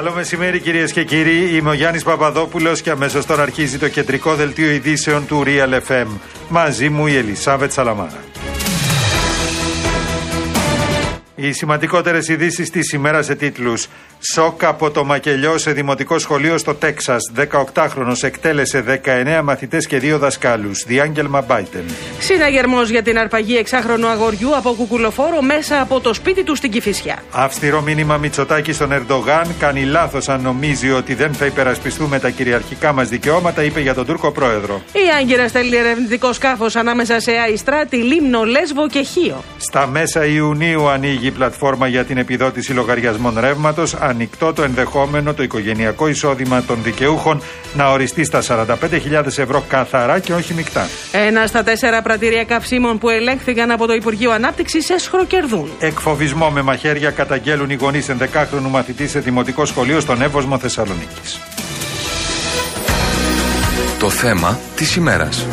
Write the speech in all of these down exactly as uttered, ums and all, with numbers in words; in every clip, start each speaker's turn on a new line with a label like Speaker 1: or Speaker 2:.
Speaker 1: Καλό μεσημέρι, κυρίες και κύριοι. Είμαι ο Γιάννης Παπαδόπουλος και αμέσως τώρα αρχίζει το κεντρικό δελτίο ειδήσεων του Real εφ εμ. Μαζί μου η Ελισάβετ Σαλαμάρα. Οι σημαντικότερες ειδήσεις της ημέρας σε τίτλους. Σοκ από το μακελιό σε δημοτικό σχολείο στο Τέξας. δεκαοκτάχρονος εκτέλεσε δεκαεννέα μαθητές και δύο δασκάλους. Διάγγελμα Biden.
Speaker 2: Συναγερμός για την αρπαγή εξάχρονου αγοριού από κουκουλοφόρο μέσα από το σπίτι του στην Κηφισιά.
Speaker 1: Αυστηρό μήνυμα Μητσοτάκη στον Ερντογάν. Κάνει λάθος αν νομίζει ότι δεν θα υπερασπιστούμε τα κυριαρχικά μας δικαιώματα, είπε για τον Τούρκο πρόεδρο.
Speaker 2: Η Άγκυρα στέλνει ερευνητικό σκάφος ανάμεσα σε Αϊστρά, τη Λίμνο, Λέσβο και Χίο.
Speaker 1: Στα μέσα Ιουνίου ανοίγει η πλατφόρμα για την επιδότηση λογαριασμών ρεύματος. Ανοιχτό το ενδεχόμενο το οικογενειακό εισόδημα των δικαιούχων να οριστεί στα σαράντα πέντε χιλιάδες ευρώ καθαρά και όχι μεικτά.
Speaker 2: Ένα στα τέσσερα πρατήρια καυσίμων που ελέγχθηκαν από το Υπουργείο Ανάπτυξης εσχροκερδούν.
Speaker 1: Εκφοβισμό με μαχαίρια καταγγέλουν οι γονείς ενδεκάχρονου μαθητή σε δημοτικό σχολείο στον Εύωσμο Θεσσαλονίκης.
Speaker 3: Το θέμα της ημέρας.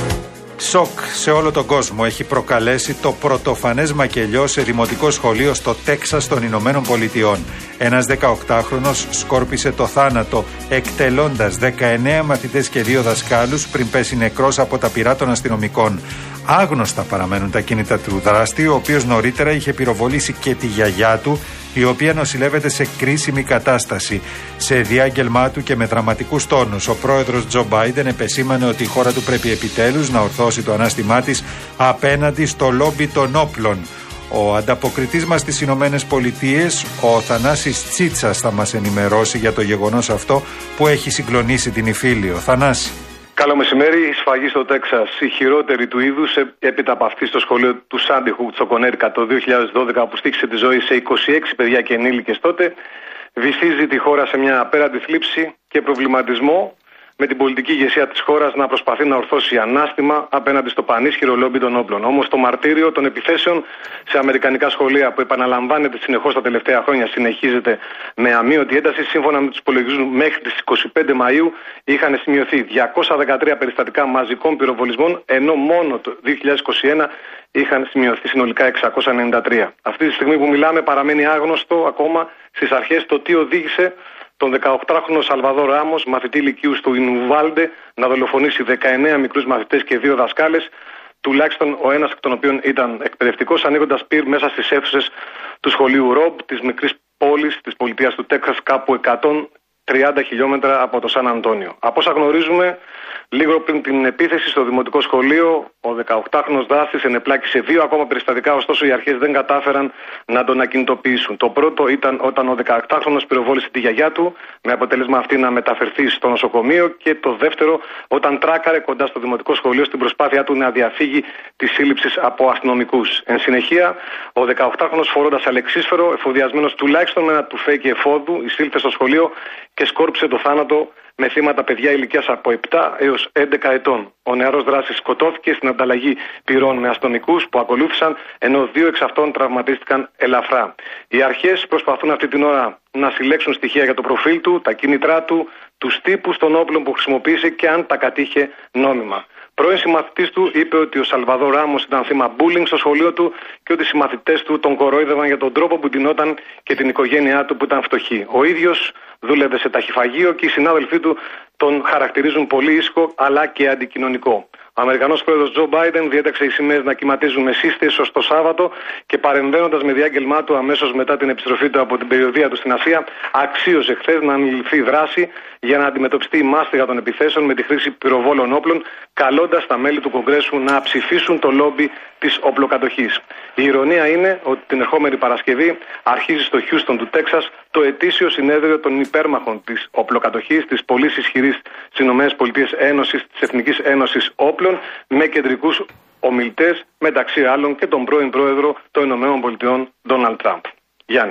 Speaker 1: Σοκ σε όλο τον κόσμο έχει προκαλέσει το πρωτοφανές μακελιό σε δημοτικό σχολείο στο Τέξας των Ηνωμένων Πολιτειών. Ένας δεκαοκτάχρονος σκόρπισε το θάνατο εκτελώντας δεκαεννέα μαθητές και δύο δασκάλους πριν πέσει νεκρός από τα πυρά των αστυνομικών. Άγνωστα παραμένουν τα κίνητα του δράστη, ο οποίος νωρίτερα είχε πυροβολήσει και τη γιαγιά του, η οποία νοσηλεύεται σε κρίσιμη κατάσταση. Σε διάγγελμά του και με δραματικούς τόνους, ο πρόεδρος Τζο Μπάιντεν επεσήμανε ότι η χώρα του πρέπει επιτέλους να ορθώσει το ανάστημά της απέναντι στο λόμπι των όπλων. Ο ανταποκριτής μας στις Ηνωμένες Πολιτείες, ο Θανάσης Τσίτσας, θα μας ενημερώσει για το γεγονός αυτό που έχει συγκλονίσει την Ιφίλιο. Θανάση.
Speaker 4: Καλό μεσημέρι. Η σφαγή στο Τέξας, η χειρότερη του είδους, έπειτα από αυτή στο σχολείο του Σάντι Χουκ στο Κονέρικα το δύο χιλιάδες δώδεκα, που στοίχησε τη ζωή σε είκοσι έξι παιδιά και ενήλικες τότε, βυθίζει τη χώρα σε μια απέραντη θλίψη και προβληματισμό, με την πολιτική ηγεσία της χώρας να προσπαθεί να ορθώσει ανάστημα απέναντι στο πανίσχυρο λόμπι των όπλων. Όμως το μαρτύριο των επιθέσεων σε αμερικανικά σχολεία, που επαναλαμβάνεται συνεχώς τα τελευταία χρόνια, συνεχίζεται με αμείωτη ένταση. Σύμφωνα με τους υπολογισμούς, μέχρι τις είκοσι πέντε Μαΐου είχαν σημειωθεί διακόσια δεκατρία περιστατικά μαζικών πυροβολισμών, ενώ μόνο το δύο χιλιάδες είκοσι ένα είχαν σημειωθεί συνολικά εξακόσια ενενήντα τρία. Αυτή τη στιγμή που μιλάμε, παραμένει άγνωστο ακόμα στις αρχές το τι οδήγησε τον δεκαοκτάχρονο Σαλβαδόρ Ράμος, μαθητή λυκείου στο Ινουβάλντε, να δολοφονήσει δεκαεννέα μικρούς μαθητές και δύο δασκάλες, τουλάχιστον ο ένας εκ των οποίων ήταν εκπαιδευτικός, ανοίγοντας πυρ μέσα στις αίθουσες του σχολείου Ρομπ, της μικρής πόλης της πολιτείας του Τέξας, κάπου εκατόν τριάντα χιλιόμετρα από το Σαν Αντώνιο. Από όσα γνωρίζουμε, λίγο πριν την επίθεση στο δημοτικό σχολείο, ο δεκαοκτάχρονος δράστης ενεπλάκησε δύο ακόμα περιστατικά, ωστόσο οι αρχές δεν κατάφεραν να τον ακινητοποιήσουν. Το πρώτο ήταν όταν ο δεκαοκτάχρονος πυροβόλησε τη γιαγιά του, με αποτέλεσμα αυτή να μεταφερθεί στο νοσοκομείο, και το δεύτερο όταν τράκαρε κοντά στο δημοτικό σχολείο στην προσπάθειά του να διαφύγει τη σύλληψη από αστυνομικούς. Εν συνεχεία, ο δεκαοκτάχρονος, φορώντας αλεξίσφαιρο, εφοδιασμένος τουλάχιστον με ένα τουφέκι εφόδου, εισήλθε στο σχολείο και σκόρπισε το θάνατο με θύματα παιδιά ηλικίας από επτά έως έντεκα ετών. Ο νεαρός δράστης σκοτώθηκε στην ανταλλαγή πυρών με αστυνομικούς που ακολούθησαν, ενώ δύο εξ αυτών τραυματίστηκαν ελαφρά. Οι αρχές προσπαθούν αυτή την ώρα να συλλέξουν στοιχεία για το προφίλ του, τα κίνητρά του, τους τύπους των όπλων που χρησιμοποίησε και αν τα κατήχε νόμιμα. Πρώην συμμαθητής του είπε ότι ο Σαλβαδόρ Ράμος ήταν θύμα bullying στο σχολείο του και ότι οι συμμαθητές του τον κορόιδευαν για τον τρόπο που ντυνόταν και την οικογένειά του που ήταν φτωχή. Ο ίδιος δούλευε σε ταχυφαγείο και οι συνάδελφοί του τον χαρακτηρίζουν πολύ ήσυχο αλλά και αντικοινωνικό. Ο Αμερικανός πρόεδρος Τζο Μπάιντεν διέταξε οι σημαίες να κυματίζουν με σύστηση ως το Σάββατο και, παρεμβαίνοντας με διάγγελμά του αμέσως μετά την επιστροφή του από την περιοδεία του στην Ασία, αξίωσε χθες να αναλυφθεί δράση για να αντιμετωπιστεί η μάστιγα των επιθέσεων με τη χρήση πυροβόλων όπλων, καλώντας τα μέλη του Κογκρέσου να ψηφίσουν το λόμπι της οπλοκατοχής. Η ηρωνία είναι ότι την ερχόμενη Παρασκευή αρχίζει στο Χιούστον του Τέξας το ετήσιο συνέδριο των υπέρμαχων της οπλοκατοχής, της πολύ ισχυρής στις ΗΠΑ Ένωσης, της Εθνικής Ένωσης Όπλων, με κεντρικούς ομιλητές, μεταξύ άλλων και τον πρώην πρόεδρο των ΗΠΑ Ντόναλντ Τραμπ. Γιάννη.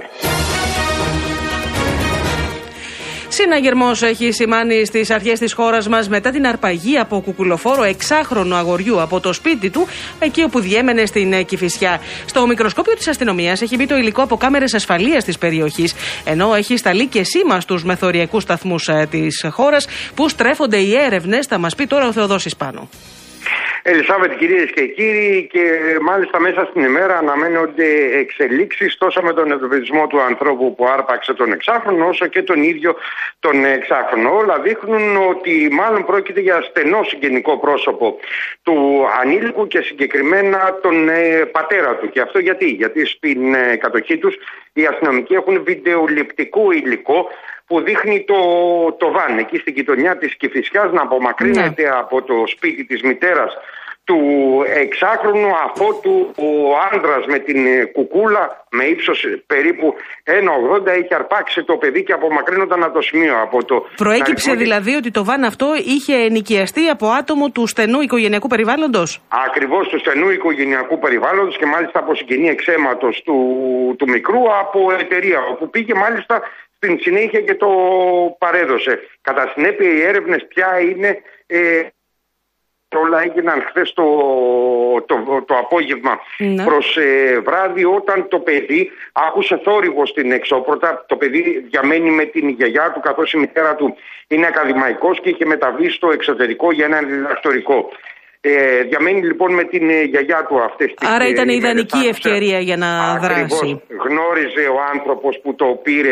Speaker 2: Συναγερμός έχει σημάνει στις αρχές της χώρας μας μετά την αρπαγή από κουκουλοφόρο εξάχρονου αγοριού από το σπίτι του, εκεί όπου διέμενε στην Κηφισιά. Στο μικροσκόπιο της αστυνομίας έχει μπει το υλικό από κάμερες ασφαλείας της περιοχής, ενώ έχει σταλεί και σήμα στους μεθοριακούς σταθμούς της χώρας που στρέφονται οι έρευνες. Θα μας πει τώρα ο Θεοδόσης Πάνου.
Speaker 5: Ελισάβετ, κυρίες και κύριοι, και μάλιστα μέσα στην ημέρα αναμένονται εξελίξεις τόσο με τον εντοπισμό του ανθρώπου που άρπαξε τον εξάχρονο, όσο και τον ίδιο τον εξάχρονο. Όλα δείχνουν ότι μάλλον πρόκειται για στενό συγγενικό πρόσωπο του ανήλικου και συγκεκριμένα τον ε, πατέρα του. Και αυτό γιατί, γιατί στην ε, κατοχή τους οι αστυνομικοί έχουν βιντεοληπτικό υλικό που δείχνει το, το βαν εκεί στην γειτονιά της Κηφισιάς να απομακρύνεται ναι. από το σπίτι της μητέρας του εξάχρονου, αφότου ο άντρας με την κουκούλα με ύψος περίπου ένα ογδόντα είχε αρπάξει το παιδί και απομακρύνονταν από το σημείο. Από το...
Speaker 2: Προέκυψε δηλαδή ότι το βαν αυτό είχε ενοικιαστεί από άτομο του στενού οικογενειακού περιβάλλοντος.
Speaker 5: Ακριβώς, του στενού οικογενειακού περιβάλλοντος και μάλιστα από συγγενή εξαίματος του, του μικρού, από εταιρεία, όπου πήγε μάλιστα στην συνέχεια και το παρέδωσε. Κατά συνέπεια οι έρευνες πια είναι... Ε, όλα έγιναν χθες το, το, το απόγευμα ναι. προς ε, βράδυ, όταν το παιδί άκουσε θόρυβο στην εξώπορτα. Το παιδί διαμένει με την γιαγιά του, καθώς η μητέρα του είναι ακαδημαϊκός και είχε μεταβεί στο εξωτερικό για ένα διδακτορικό. Ε, διαμένει λοιπόν με την ε, γιαγιά του αυτές τις...
Speaker 2: Άρα ήταν η ιδανική ευκαιρία για να
Speaker 5: Ακριβώς,
Speaker 2: δράσει.
Speaker 5: Γνώριζε ο άνθρωπος που το πήρε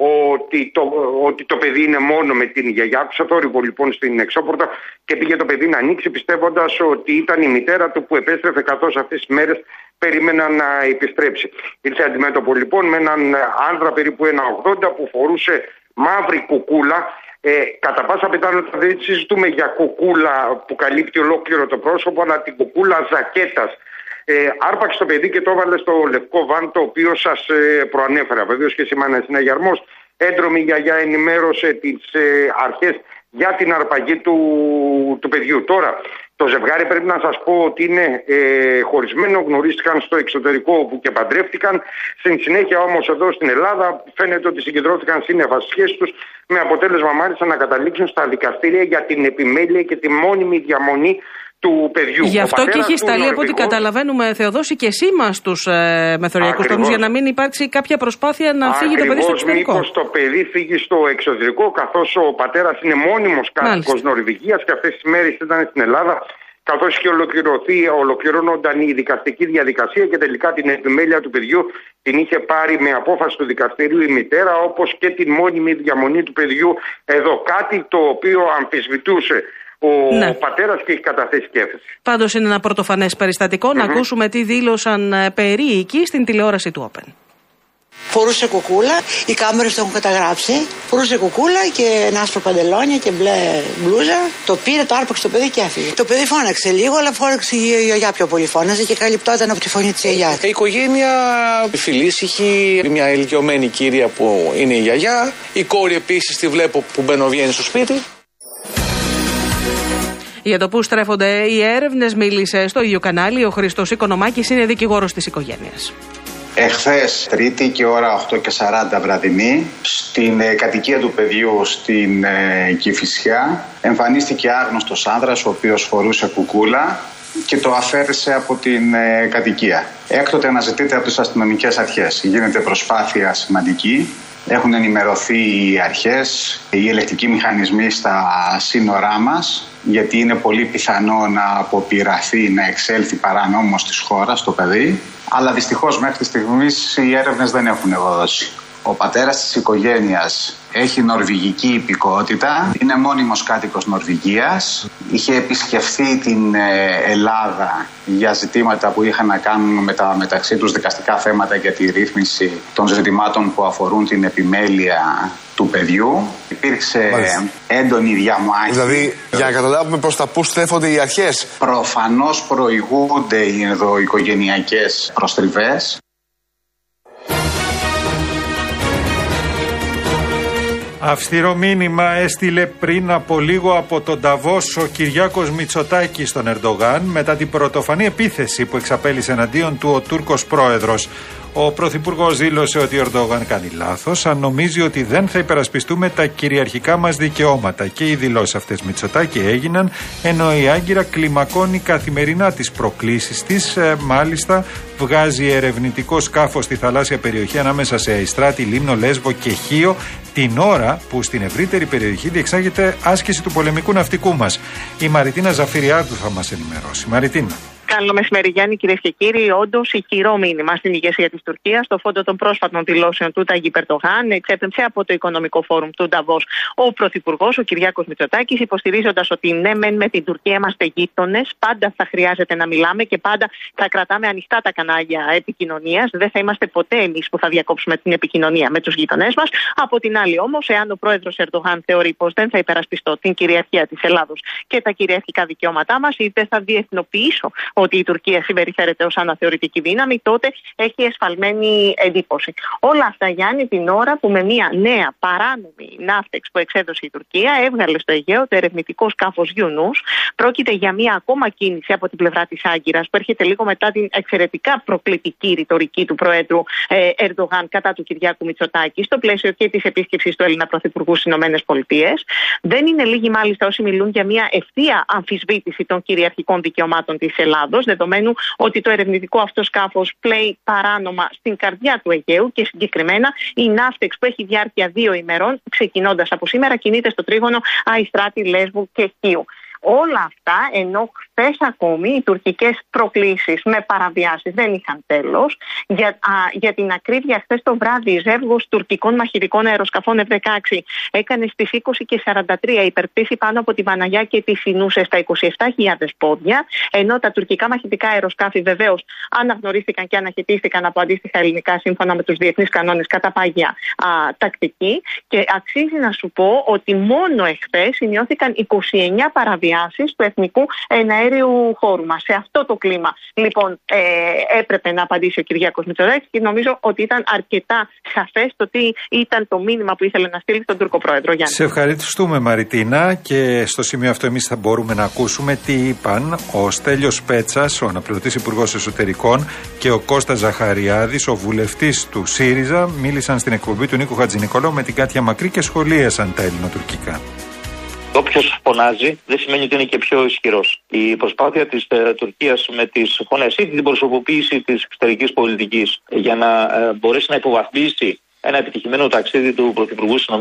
Speaker 5: ότι το, ότι το παιδί είναι μόνο με την γιαγιά του. Σε θόρυβο λοιπόν στην εξώπορτα και πήγε το παιδί να ανοίξει, πιστεύοντας ότι ήταν η μητέρα του που επέστρεφε, καθώς αυτές τις μέρες περίμεναν να επιστρέψει. Ήρθε αντιμέτωπο λοιπόν με έναν άνδρα περίπου ένα ογδόντα που φορούσε μαύρη κουκούλα. Ε, κατά πάσα πιθανότητα δεν συζητούμε για κουκούλα που καλύπτει ολόκληρο το πρόσωπο, αλλά την κουκούλα ζακέτας. Ε, άρπαξε το παιδί και το έβαλε στο λευκό βαν, το οποίο σας ε, προανέφερα. Βεβαίως και σήμερα είναι συναγερμός. Έντρομη γιαγιά ενημέρωσε τις ε, αρχές για την αρπαγή του, του παιδιού. Τώρα, το ζευγάρι πρέπει να σας πω ότι είναι ε, χωρισμένο, γνωρίστηκαν στο εξωτερικό όπου και παντρεύτηκαν. Στην συνέχεια όμως εδώ στην Ελλάδα φαίνεται ότι συγκεντρώθηκαν σύννεφα στις σχέσεις τους, με αποτέλεσμα μάλιστα να καταλήξουν στα δικαστήρια για την επιμέλεια και τη μόνιμη διαμονή του παιδιού.
Speaker 2: Γι' αυτό και έχει σταλεί, από ό,τι καταλαβαίνουμε, Θεοδόση, και σήμα στους ε, μεθοριακούς τόπους, για να μην υπάρξει κάποια προσπάθεια να φύγει
Speaker 5: Ακριβώς,
Speaker 2: το παιδί στο εξωτερικό.
Speaker 5: Μήπως το παιδί φύγει στο εξωτερικό, καθώς ο πατέρας είναι μόνιμος κάτοικος Νορβηγίας και αυτές τις μέρες ήταν στην Ελλάδα, καθώς είχε ολοκληρωθεί, ολοκληρώνονταν η δικαστική διαδικασία και τελικά την επιμέλεια του παιδιού την είχε πάρει με απόφαση του δικαστηρίου η μητέρα, όπως και την μόνιμη διαμονή του παιδιού εδώ. Κάτι το οποίο αμφισβητούσε ο ναι. πατέρας και έχει καταθέσει και έφεση.
Speaker 2: Πάντως είναι ένα πρωτοφανές περιστατικό. Mm-hmm. Να ακούσουμε τι δήλωσαν περίοικοι στην τηλεόραση του Open.
Speaker 6: Φορούσε κουκούλα, οι κάμερες το έχουν καταγράψει. Φορούσε κουκούλα και ένα άσπρο παντελόνια και μπλε μπλούζα. Το πήρε, το άρπαξε το παιδί και έφυγε. Το παιδί φώναξε λίγο, αλλά φώναξε η γιαγιά πιο πολύ. Φώναζε και καλυπτόταν από τη φωνή της γιαγιάς.
Speaker 7: Η οικογένεια φιλήσυχη, μια ηλικιωμένη κυρία που είναι η γιαγιά. Η κόρη επίσης τη βλέπω που μπαινοβγαίνει στο σπίτι.
Speaker 2: Για το που στρέφονται οι έρευνες μίλησε στο ίδιο κανάλι ο Χριστός Οικονομάκης, είναι δικηγόρος της οικογένειας.
Speaker 8: Εχθές, Τρίτη και ώρα οκτώ και σαράντα βραδινή, στην ε, κατοικία του παιδιού στην ε, Κηφισιά, εμφανίστηκε άγνωστος άνδρας, ο οποίος φορούσε κουκούλα και το αφαίρεσε από την ε, κατοικία. Έκτοτε αναζητείται από τις αστυνομικές αρχές. Γίνεται προσπάθεια σημαντική. Έχουν ενημερωθεί οι αρχές, οι ελεκτικοί μηχανισμοί στα σύνορά μας, γιατί είναι πολύ πιθανό να αποπειραθεί να εξέλθει παρανόμως της χώρας το παιδί, αλλά δυστυχώς μέχρι στιγμής οι έρευνες δεν έχουν ευωδώσει. Ο πατέρας της οικογένειας έχει νορβηγική υπηκότητα, είναι μόνιμος κάτοικος Νορβηγίας, είχε επισκεφθεί την Ελλάδα για ζητήματα που είχαν να κάνουν με τα μεταξύ τους δικαστικά θέματα για τη ρύθμιση των ζητημάτων που αφορούν την επιμέλεια του παιδιού. Υπήρξε Μάλιστα. έντονη διαμάχη.
Speaker 7: Δηλαδή, για να καταλάβουμε προς τα πού στρέφονται οι αρχές.
Speaker 8: Προφανώς προηγούνται οι ενδοοικογενειακές προστριβές.
Speaker 1: Αυστηρό μήνυμα έστειλε πριν από λίγο από τον Νταβός ο Κυριάκος Μητσοτάκης στον Ερντογάν μετά την πρωτοφανή επίθεση που εξαπέλυσε εναντίον του ο Τούρκος πρόεδρος. Ο Πρωθυπουργός δήλωσε ότι ο Ερντογάν κάνει λάθος αν νομίζει ότι δεν θα υπερασπιστούμε τα κυριαρχικά μας δικαιώματα. Και οι δηλώσεις αυτές Μητσοτάκη έγιναν ενώ η Άγκυρα κλιμακώνει καθημερινά τις προκλήσεις της. Ε, μάλιστα βγάζει ερευνητικό σκάφος στη θαλάσσια περιοχή ανάμεσα σε Αϊστράτη, Λίμνο, Λέσβο και Χίο την ώρα που στην ευρύτερη περιοχή διεξάγεται άσκηση του πολεμικού ναυτικού μας. Η Μαριτίνα Ζαφυριάδου θα μας ενημερώσει. Μαριτίνα.
Speaker 9: Καλό μεσημέρι, Γιάννη, κυρίες και κύριοι. Όντως, ηχηρό μήνυμα στην ηγεσία της Τουρκίας, στο φόντο των πρόσφατων δηλώσεων του Ταγίπ Ερντογάν, εξέπεμψε από το Οικονομικό Φόρουμ του Νταβός ο Πρωθυπουργός, ο Κυριάκος Μητσοτάκης, υποστηρίζοντας ότι ναι, μεν με την Τουρκία είμαστε γείτονες, πάντα θα χρειάζεται να μιλάμε και πάντα θα κρατάμε ανοιχτά τα κανάλια επικοινωνίας. Δεν θα είμαστε ποτέ εμείς που θα διακόψουμε την επικοινωνία με τους γείτονές μας. Από την άλλη, όμως, εάν ο πρόεδρος Ερντογάν θεωρεί πως δεν θα υπερασπιστώ την κυριαρχία της Ελλάδος και τα κυριαρχικά δικαιώματά μας, ή δεν θα διεθνοποιήσω ότι η Τουρκία συμπεριφέρεται ως αναθεωρητική δύναμη, τότε έχει εσφαλμένη εντύπωση. Όλα αυτά, Γιάννη, την ώρα που με μια νέα παράνομη ναύτεξ που εξέδωσε η Τουρκία έβγαλε στο Αιγαίο το ερευνητικό σκάφος Γιουνούς. Πρόκειται για μια ακόμα κίνηση από την πλευρά της Άγκυρας που έρχεται λίγο μετά την εξαιρετικά προκλητική ρητορική του Προέδρου ε, Ερντογάν κατά του Κυριάκου Μητσοτάκη, στο πλαίσιο και της επίσκεψης του Έλληνα Πρωθυπουργού στις ΗΠΑ. Δεν είναι λίγοι μάλιστα όσοι μιλούν για μια ευθεία αμφισβήτηση των κυριαρχικών δικαιωμάτων της Ελλάδος, δεδομένου ότι το ερευνητικό αυτό σκάφος πλέει παράνομα στην καρδιά του Αιγαίου και συγκεκριμένα η ναύτεξ που έχει διάρκεια δύο ημερών, ξεκινώντας από σήμερα, κινείται στο τρίγωνο Αϊστράτη, Λέσβου και Χίου. Όλα αυτά ενώ χθες ακόμη οι τουρκικές προκλήσεις με παραβιάσεις δεν είχαν τέλος. Για, α, για την ακρίβεια, χθες το βράδυ ζεύγος τουρκικών μαχητικών αεροσκαφών εφ δεκαέξι έκανε στις είκοσι και σαράντα τρία υπερπτήσει πάνω από τη Βαναγιά και τη Σινούσε στα είκοσι επτά χιλιάδες πόδια, ενώ τα τουρκικά μαχητικά αεροσκάφη βεβαίως αναγνωρίστηκαν και αναχαιτίστηκαν από αντίστοιχα ελληνικά σύμφωνα με τους διεθνείς κανόνες κατά πάγια α, τακτική. Και αξίζει να σου πω ότι μόνο εχθές σημειώθηκαν είκοσι εννέα παραβιάσεις του εθνικού εναέριου χώρου μας. Σε αυτό το κλίμα, λοιπόν, ε, έπρεπε να απαντήσει ο Κυριάκος Μητσοτάκης και νομίζω ότι ήταν αρκετά σαφές το τι ήταν το μήνυμα που ήθελε να στείλει στον Τούρκο Πρόεδρο. Γιάννη.
Speaker 1: Σε ευχαριστούμε, Μαριτίνα, και στο σημείο αυτό εμείς θα μπορούμε να ακούσουμε τι είπαν ο Στέλιος Πέτσας, ο αναπληρωτής Υπουργός Εσωτερικών, και ο Κώστας Ζαχαριάδης, ο βουλευτής του ΣΥΡΙΖΑ. Μίλησαν στην εκπομπή του Νίκου Χατζηνικολάου με την Κάτια Μακρύ και σχολίασαν τα ελληνοτουρκικά.
Speaker 10: Όποιος φωνάζει δεν σημαίνει ότι είναι και πιο ισχυρός. Η προσπάθεια της ε, Τουρκίας με τις φωνές ή την προσωποποίηση της εξωτερικής πολιτικής για να ε, μπορέσει να υποβαθμίσει ένα επιτυχημένο ταξίδι του Πρωθυπουργού στις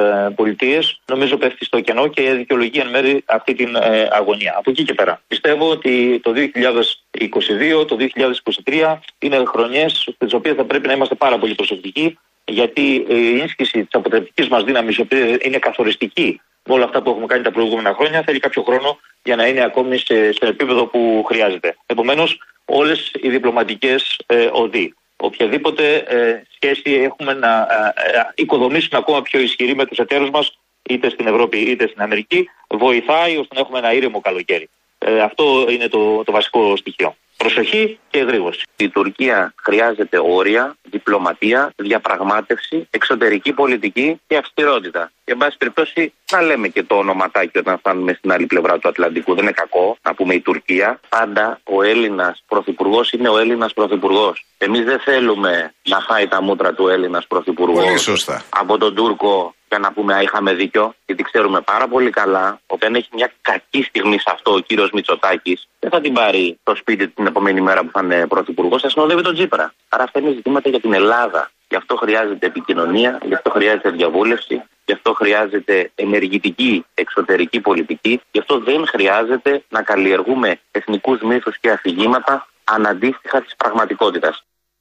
Speaker 10: ΗΠΑ, νομίζω πέφτει στο κενό και δικαιολογεί εν μέρει αυτή την ε, αγωνία. Από εκεί και πέρα. Πιστεύω ότι το δύο χιλιάδες είκοσι δύο, το δύο χιλιάδες είκοσι τρία είναι χρονιές στις οποίες θα πρέπει να είμαστε πάρα πολύ προσεκτικοί, γιατί η ενίσχυση της αποτρεπτικής μας δύναμης, η οποία είναι καθοριστική με όλα αυτά που έχουμε κάνει τα προηγούμενα χρόνια, θέλει κάποιο χρόνο για να είναι ακόμη σε, στο επίπεδο που χρειάζεται. Επομένως, όλες οι διπλωματικές ε, οδοί, οποιαδήποτε ε, σχέση έχουμε να ε, ε, οικοδομήσουμε ακόμα πιο ισχυρή με τους εταίρους μας, είτε στην Ευρώπη είτε στην Αμερική, βοηθάει ώστε να έχουμε ένα ήρεμο καλοκαίρι. Ε, αυτό είναι το, το βασικό στοιχείο. Προσοχή και εγρήγορση.
Speaker 11: Η Τουρκία χρειάζεται όρια, διπλωματία, διαπραγμάτευση, εξωτερική πολιτική και αυστηρότητα. Και εν πάση περιπτώσει να λέμε και το ονοματάκι όταν φτάνουμε στην άλλη πλευρά του Ατλαντικού. Δεν είναι κακό να πούμε η Τουρκία. Πάντα ο Έλληνας πρωθυπουργός είναι ο Έλληνας πρωθυπουργός. Εμείς δεν θέλουμε να φάει τα μούτρα του Έλληνας πρωθυπουργός από τον Τούρκο για να πούμε α, είχαμε δίκιο, γιατί ξέρουμε πάρα πολύ καλά ότι αν έχει μια κακή στιγμή σε αυτό ο κύριος Μητσοτάκης, δεν θα την πάρει το σπίτι την επόμενη μέρα που θα είναι πρωθυπουργός, θα συνοδεύει τον Τσίπρα. Άρα αυτά είναι ζητήματα για την Ελλάδα. Γι' αυτό χρειάζεται επικοινωνία, γι' αυτό χρειάζεται διαβούλευση, γι' αυτό χρειάζεται ενεργητική εξωτερική πολιτική, γι' αυτό δεν χρειάζεται να καλλιεργούμε εθνικούς μύθους και αφηγήματα αναντίστοιχα της πραγματικότητας.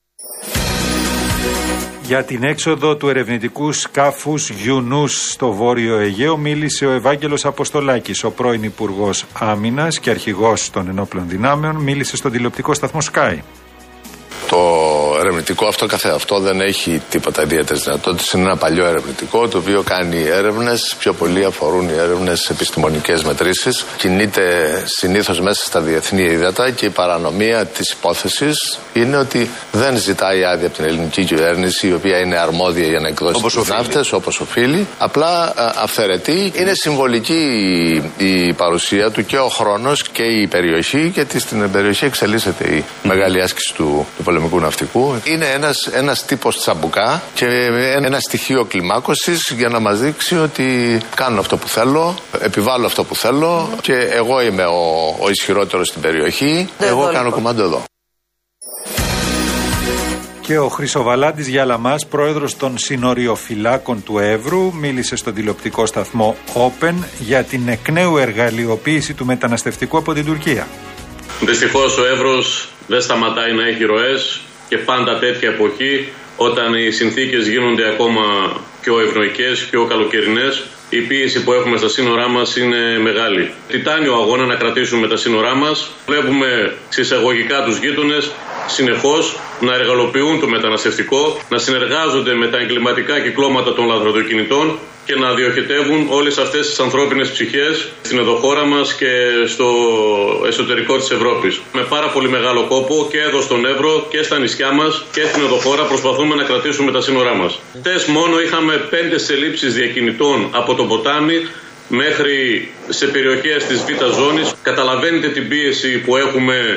Speaker 1: Για την έξοδο του ερευνητικού σκάφους Γιουνούς στο Βόρειο Αιγαίο μίλησε ο Ευάγγελος Αποστολάκης, ο πρώην Υπουργός Άμυνας και αρχηγός των ενόπλων δυνάμεων, μίλησε στον τηλεοπτικό σταθμό Sky.
Speaker 12: Το ερευνητικό αυτό καθεαυτό δεν έχει τίποτα ιδιαίτερες δυνατότητες. Είναι ένα παλιό ερευνητικό το οποίο κάνει έρευνες, πιο πολύ αφορούν οι έρευνες επιστημονικές μετρήσεις. Κινείται συνήθως μέσα στα διεθνή ύδατα και η παρανομία της υπόθεσης είναι ότι δεν ζητάει άδεια από την ελληνική κυβέρνηση, η οποία είναι αρμόδια για να εκδώσει τους ναύτες όπως οφείλει. Απλά αυθαιρετεί. Είναι συμβολική η παρουσία του και ο χρόνος και η περιοχή, γιατί στην περιοχή εξελίσσεται η μεγάλη άσκηση του, του πολεμικού ναυτικού. Είναι ένας, ένας τύπος τσαμπουκά και ένα στοιχείο κλιμάκωσης για να μας δείξει ότι κάνω αυτό που θέλω, επιβάλλω αυτό που θέλω και εγώ είμαι ο, ο ισχυρότερος στην περιοχή. Δεν εγώ κάνω κομμάτι εδώ.
Speaker 1: Και ο Χρυσοβαλάντης Γιαλαμάς, πρόεδρος των συνοριοφυλάκων του Εύρου, μίλησε στον τηλεοπτικό σταθμό Open για την εκ νέου εργαλειοποίηση του μεταναστευτικού από την Τουρκία.
Speaker 13: Δυστυχώς ο Εύρος δεν σταματάει να έχει ροές και πάντα τέτοια εποχή, όταν οι συνθήκες γίνονται ακόμα πιο ευνοϊκές, πιο καλοκαιρινές, η πίεση που έχουμε στα σύνορά μας είναι μεγάλη. Τιτάνιο αγώνα να κρατήσουμε τα σύνορά μας. Βλέπουμε συσσαγωγικά τους γείτονες συνεχώς να εργαλοποιούν το μεταναστευτικό, να συνεργάζονται με τα εγκληματικά κυκλώματα των λαθροδοκινητών και να διοχετεύουν όλες αυτές τις ανθρώπινες ψυχές στην εδωχώρα μας και στο εσωτερικό της Ευρώπης. Με πάρα πολύ μεγάλο κόπο και εδώ στον Εύρο και στα νησιά μας και στην εδωχώρα προσπαθούμε να κρατήσουμε τα σύνορά μας. Χτες μόνο είχαμε πέντε συλλήψεις διακινητών από το ποτάμι μέχρι σε περιοχές της Β' ζώνης. Καταλαβαίνετε την πίεση που έχουμε.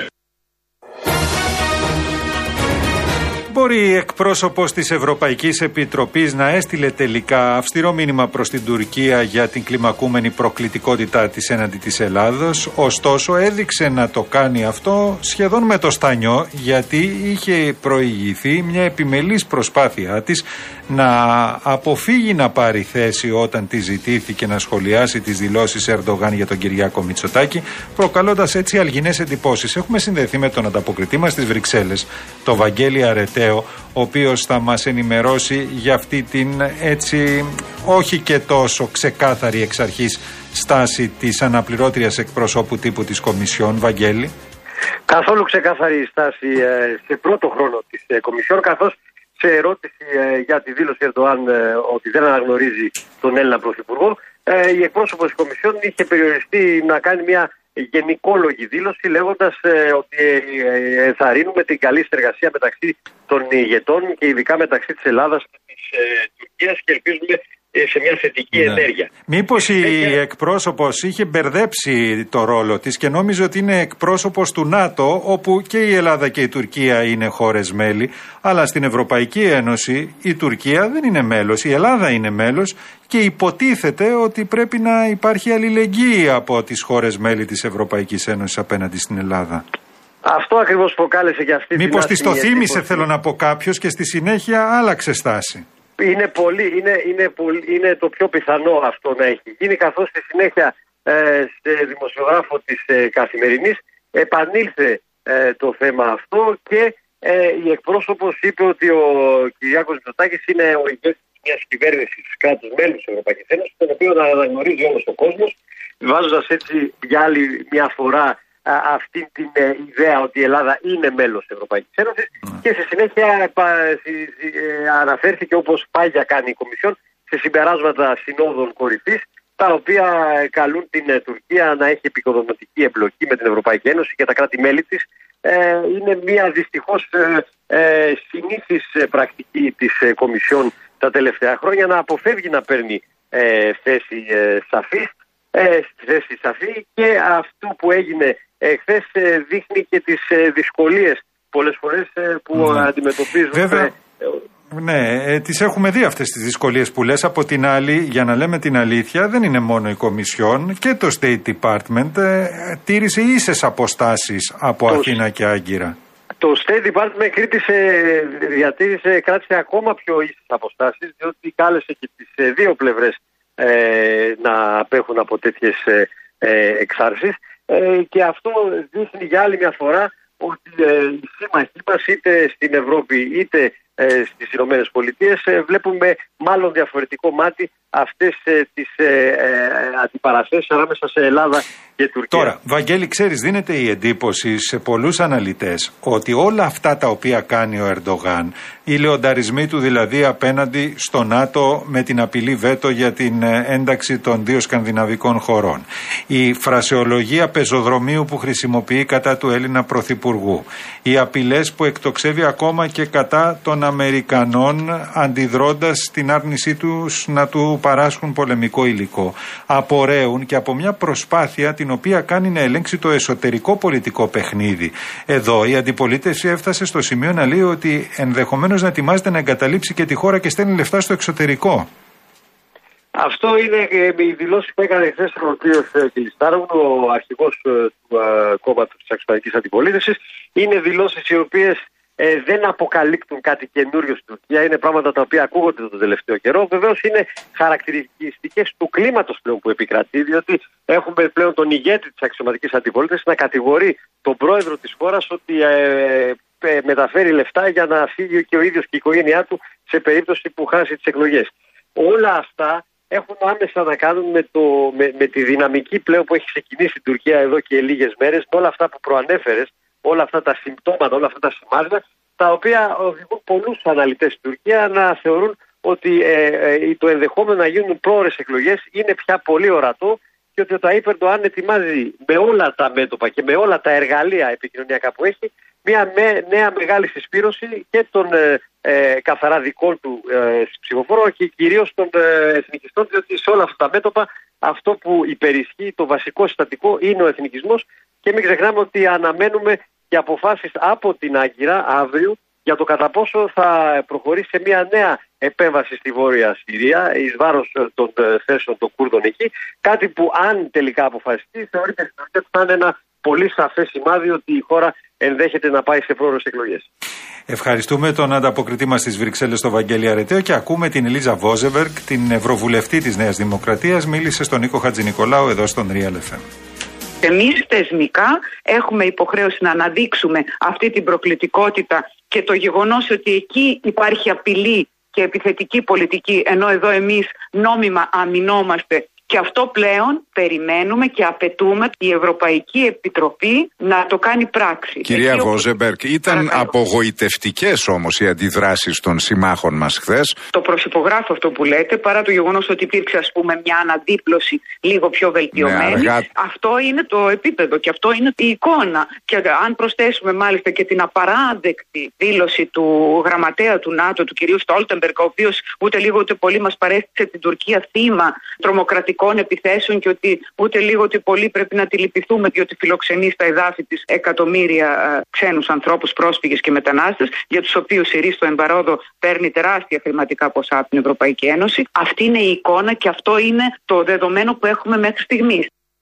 Speaker 1: Μπορεί εκπρόσωπος της Ευρωπαϊκής Επιτροπής να έστειλε τελικά αυστηρό μήνυμα προς την Τουρκία για την κλιμακούμενη προκλητικότητά της έναντι της Ελλάδος, ωστόσο έδειξε να το κάνει αυτό σχεδόν με το στανιό, γιατί είχε προηγηθεί μια επιμελής προσπάθειά της να αποφύγει να πάρει θέση όταν τη ζητήθηκε να σχολιάσει τις δηλώσεις Ερντογάν για τον Κυριάκο Μητσοτάκη, προκαλώντας έτσι αλγινές εντυπώσεις. Έχουμε συνδεθεί με τον ανταποκριτή μας στις Βρυξέλλες, τον Βαγγέλη Αρεταίο, ο οποίος θα μας ενημερώσει για αυτή την έτσι όχι και τόσο ξεκάθαρη εξ αρχής στάση της αναπληρώτριας εκπροσώπου τύπου της Κομισιόν. Βαγγέλη.
Speaker 14: Καθόλου ξεκάθαρη στάση ε, σε πρώτο χρόνο της ε, Κομισιόν, καθώς σε ερώτηση ε, για τη δήλωση Ερντογάν ε, ότι δεν αναγνωρίζει τον Έλληνα Πρωθυπουργό, ε, η εκπρόσωπος της Κομισιόν είχε περιοριστεί να κάνει μια γενικόλογη δήλωση, λέγοντας ε, ότι ε, ε, ενθαρρύνουμε την καλή συνεργασία μεταξύ των ηγετών και ειδικά μεταξύ της Ελλάδας και της ε, Τουρκίας και ελπίζουμε ε, σε μια θετική ναι. ενέργεια.
Speaker 1: Μήπως η ε, εκπρόσωπος είχε μπερδέψει το ρόλο της και νόμιζε ότι είναι εκπρόσωπος του ΝΑΤΟ, όπου και η Ελλάδα και η Τουρκία είναι χώρες μέλη, αλλά στην Ευρωπαϊκή Ένωση η Τουρκία δεν είναι μέλος, η Ελλάδα είναι μέλος και υποτίθεται ότι πρέπει να υπάρχει αλληλεγγύη από τις χώρες μέλη της Ευρωπαϊκής Ένωσης απέναντι στην Ελλάδα.
Speaker 14: Αυτό ακριβώς προκάλεσε και αυτή.
Speaker 1: Μήπως της το θύμισε, θέλω να πω, κάποιος και στη συνέχεια άλλαξε στάση.
Speaker 14: Είναι, πολύ, είναι, είναι, πολύ, είναι το πιο πιθανό αυτό να έχει γίνει, καθώς στη συνέχεια ε, σε δημοσιογράφο της ε, Καθημερινής επανήλθε ε, το θέμα αυτό και ε, η εκπρόσωπος είπε ότι ο Κυριάκος Μητσοτάκης είναι ο ηγέτης μιας κυβέρνησης κράτους μέλους της Ευρωπαϊκής Ένωσης, τον οποίο να αναγνωρίζει όλος ο κόσμος, βάζοντας έτσι για άλλη μια φορά α, αυτή την ε, ιδέα ότι η Ελλάδα είναι μέλος της Ευρωπαϊκής Ένωσης mm. και στη συνέχεια πα, σι, σι, ε, αναφέρθηκε, όπως πάγια κάνει η Κομισιόν, σε συμπεράσματα συνόδων κορυφής, τα οποία καλούν την ε, Τουρκία να έχει επικοδομητική εμπλοκή με την Ευρωπαϊκή Ένωση και τα κράτη-μέλη της. Ε, είναι μια δυστυχώς ε, ε, συνήθις πρακτική της ε, Κομισιόν τα τελευταία χρόνια να αποφεύγει να παίρνει ε, θέση ε, σαφή, ε, θέση σαφή και αυτό που έγινε ε, χθες ε, δείχνει και τις ε, δυσκολίες πολλές φορές ε, που mm. αντιμετωπίζουν.
Speaker 1: Βέβαια, ε, ναι, ε, τις έχουμε δει αυτές τις δυσκολίες που λες. Από την άλλη, για να λέμε την αλήθεια, δεν είναι μόνο η Κομισιόν και το State Department ε, τήρησε ίσες αποστάσεις από το Αθήνα και Άγκυρα.
Speaker 14: Το State Department κρίτησε, διατήρησε, κράτησε ακόμα πιο ίσες αποστάσεις, διότι κάλεσε και τις δύο πλευρές ε, να απέχουν από τέτοιες ε, εξάρσεις ε, και αυτό δείχνει για άλλη μια φορά ότι ε, οι σύμμαχοί μας είτε στην Ευρώπη είτε ε, στις Ηνωμένες Πολιτείες. Ε, βλέπουμε μάλλον διαφορετικό μάτι αυτές ε, τις ε, ε, αντιπαραθέσεις ανάμεσα σε Ελλάδα και Τουρκία.
Speaker 1: Τώρα, Βαγγέλη, ξέρεις, δίνεται η εντύπωση σε πολλούς αναλυτές ότι όλα αυτά τα οποία κάνει ο Ερντογάν, οι λεονταρισμοί του δηλαδή απέναντι στο ΝΑΤΟ με την απειλή βέτο για την ένταξη των δύο σκανδιναβικών χωρών, η φρασεολογία πεζοδρομίου που χρησιμοποιεί κατά του Έλληνα Πρωθυπουργού, οι απειλές που εκτοξεύει ακόμα και κατά των Αμερικανών αντιδρώντας στην άρνησή τους να του παράσχουν πολεμικό υλικό, απορρέουν και από μια προσπάθεια την οποία κάνει να ελέγξει το εσωτερικό πολιτικό παιχνίδι. Εδώ η αντιπολίτευση έφτασε στο σημείο να λέει ότι ενδεχομένως να ετοιμάζεται να εγκαταλείψει και τη χώρα και στέλνει λεφτά στο εξωτερικό.
Speaker 14: Αυτό είναι ε, η δηλώση που έκανε χθες ο κ. Κιλιστάρογλου, ο αρχηγός ε, του ε, κόμματος της Αξιωματικής Αντιπολίτευσης. Είναι δηλώσεις οι οποίες ε, δεν αποκαλύπτουν κάτι καινούριο στην Τουρκία. Είναι πράγματα τα οποία ακούγονται τον τελευταίο καιρό. Βεβαίως είναι χαρακτηριστικές του κλίματος πλέον που επικρατεί, διότι έχουμε πλέον τον ηγέτη της Αξιωματικής Αντιπολίτευσης να κατηγορεί τον πρόεδρο της χώρας ότι ε, ε, μεταφέρει λεφτά για να φύγει και ο ίδιος και η οικογένειά του σε περίπτωση που χάσει τις εκλογές. Όλα αυτά έχουν άμεσα να κάνουν με, το, με, με τη δυναμική πλέον που έχει ξεκινήσει η Τουρκία εδώ και λίγες μέρες, με όλα αυτά που προανέφερες, όλα αυτά τα συμπτώματα, όλα αυτά τα σημάδια, τα οποία οδηγούν πολλούς αναλυτές στην Τουρκία να θεωρούν ότι ε, ε, το ενδεχόμενο να γίνουν πρόορες εκλογές είναι πια πολύ ορατό και ότι ο Ταΐπ Ερντοάν ετοιμάζει με όλα τα μέτωπα και με όλα τα εργαλεία επικοινωνιακά που έχει μια με, νέα μεγάλη συσπήρωση και των ε, ε, καθαρά δικών του ε, ψηφοφόρων και κυρίως των ε, εθνικιστών, διότι σε όλα αυτά τα μέτωπα αυτό που υπερισχύει, το βασικό συστατικό, είναι ο εθνικισμός και μην ξεχνάμε ότι αναμένουμε και αποφάσεις από την Άγκυρα αύριο για το κατά πόσο θα προχωρήσει σε μια νέα επέμβαση στη Βόρεια Συρία εις βάρος των θέσεων των Κούρδων εκεί, κάτι που αν τελικά αποφασιστεί θεωρείται στην Τουρκία ότι θα είναι ένα πολύ σαφές σημάδι ότι η χώρα ενδέχεται να πάει σε πρόορες εκλογές.
Speaker 1: Ευχαριστούμε τον ανταποκριτή μας στις Βρυξέλλες, τον Βαγγέλη Αρεταίο, και ακούμε την Ελίζα Βόζεμπεργκ, την Ευρωβουλευτή της Νέας Δημοκρατίας, μίλησε στον Νίκο Χατζηνικολάου εδώ στον Real εφ εμ.
Speaker 15: Εμείς θεσμικά έχουμε υποχρέωση να αναδείξουμε αυτή την προκλητικότητα και το γεγονός ότι εκεί υπάρχει απειλή και επιθετική πολιτική, ενώ εδώ εμείς νόμιμα αμυνόμαστε. Και αυτό πλέον περιμένουμε και απαιτούμε η Ευρωπαϊκή Επιτροπή να το κάνει πράξη.
Speaker 16: Κυρία Εκεί, Βόζεμπεργκ, ήταν παρακαλώ. απογοητευτικές όμως οι αντιδράσεις των συμμάχων μας χθες.
Speaker 15: Το προσυπογράφω αυτό που λέτε, παρά το γεγονός ότι υπήρξε ας πούμε μια αναδίπλωση λίγο πιο βελτιωμένη. Ναι, αργά... Αυτό είναι το επίπεδο και αυτό είναι η εικόνα. Και αν προσθέσουμε μάλιστα και την απαράδεκτη δήλωση του γραμματέα του ΝΑΤΟ, του κυρίου Στόλτεμπεργκ, ο οποίος ούτε λίγο ούτε πολύ μας παρέστησε την Τουρκία θύμα τρομοκρατικών επιθέσεων και ότι ούτε λίγο ότι πολύ πρέπει να τη λυπηθούμε διότι φιλοξενεί στα εδάφη της εκατομμύρια α, ξένους ανθρώπους, πρόσφυγες και μετανάστες, για τους οποίους η Ρίστο Εμπαρόδο παίρνει τεράστια χρηματικά ποσά από την Ευρωπαϊκή Ένωση. Αυτή είναι η εικόνα και αυτό είναι το δεδομένο που έχουμε μέχρι στιγμής.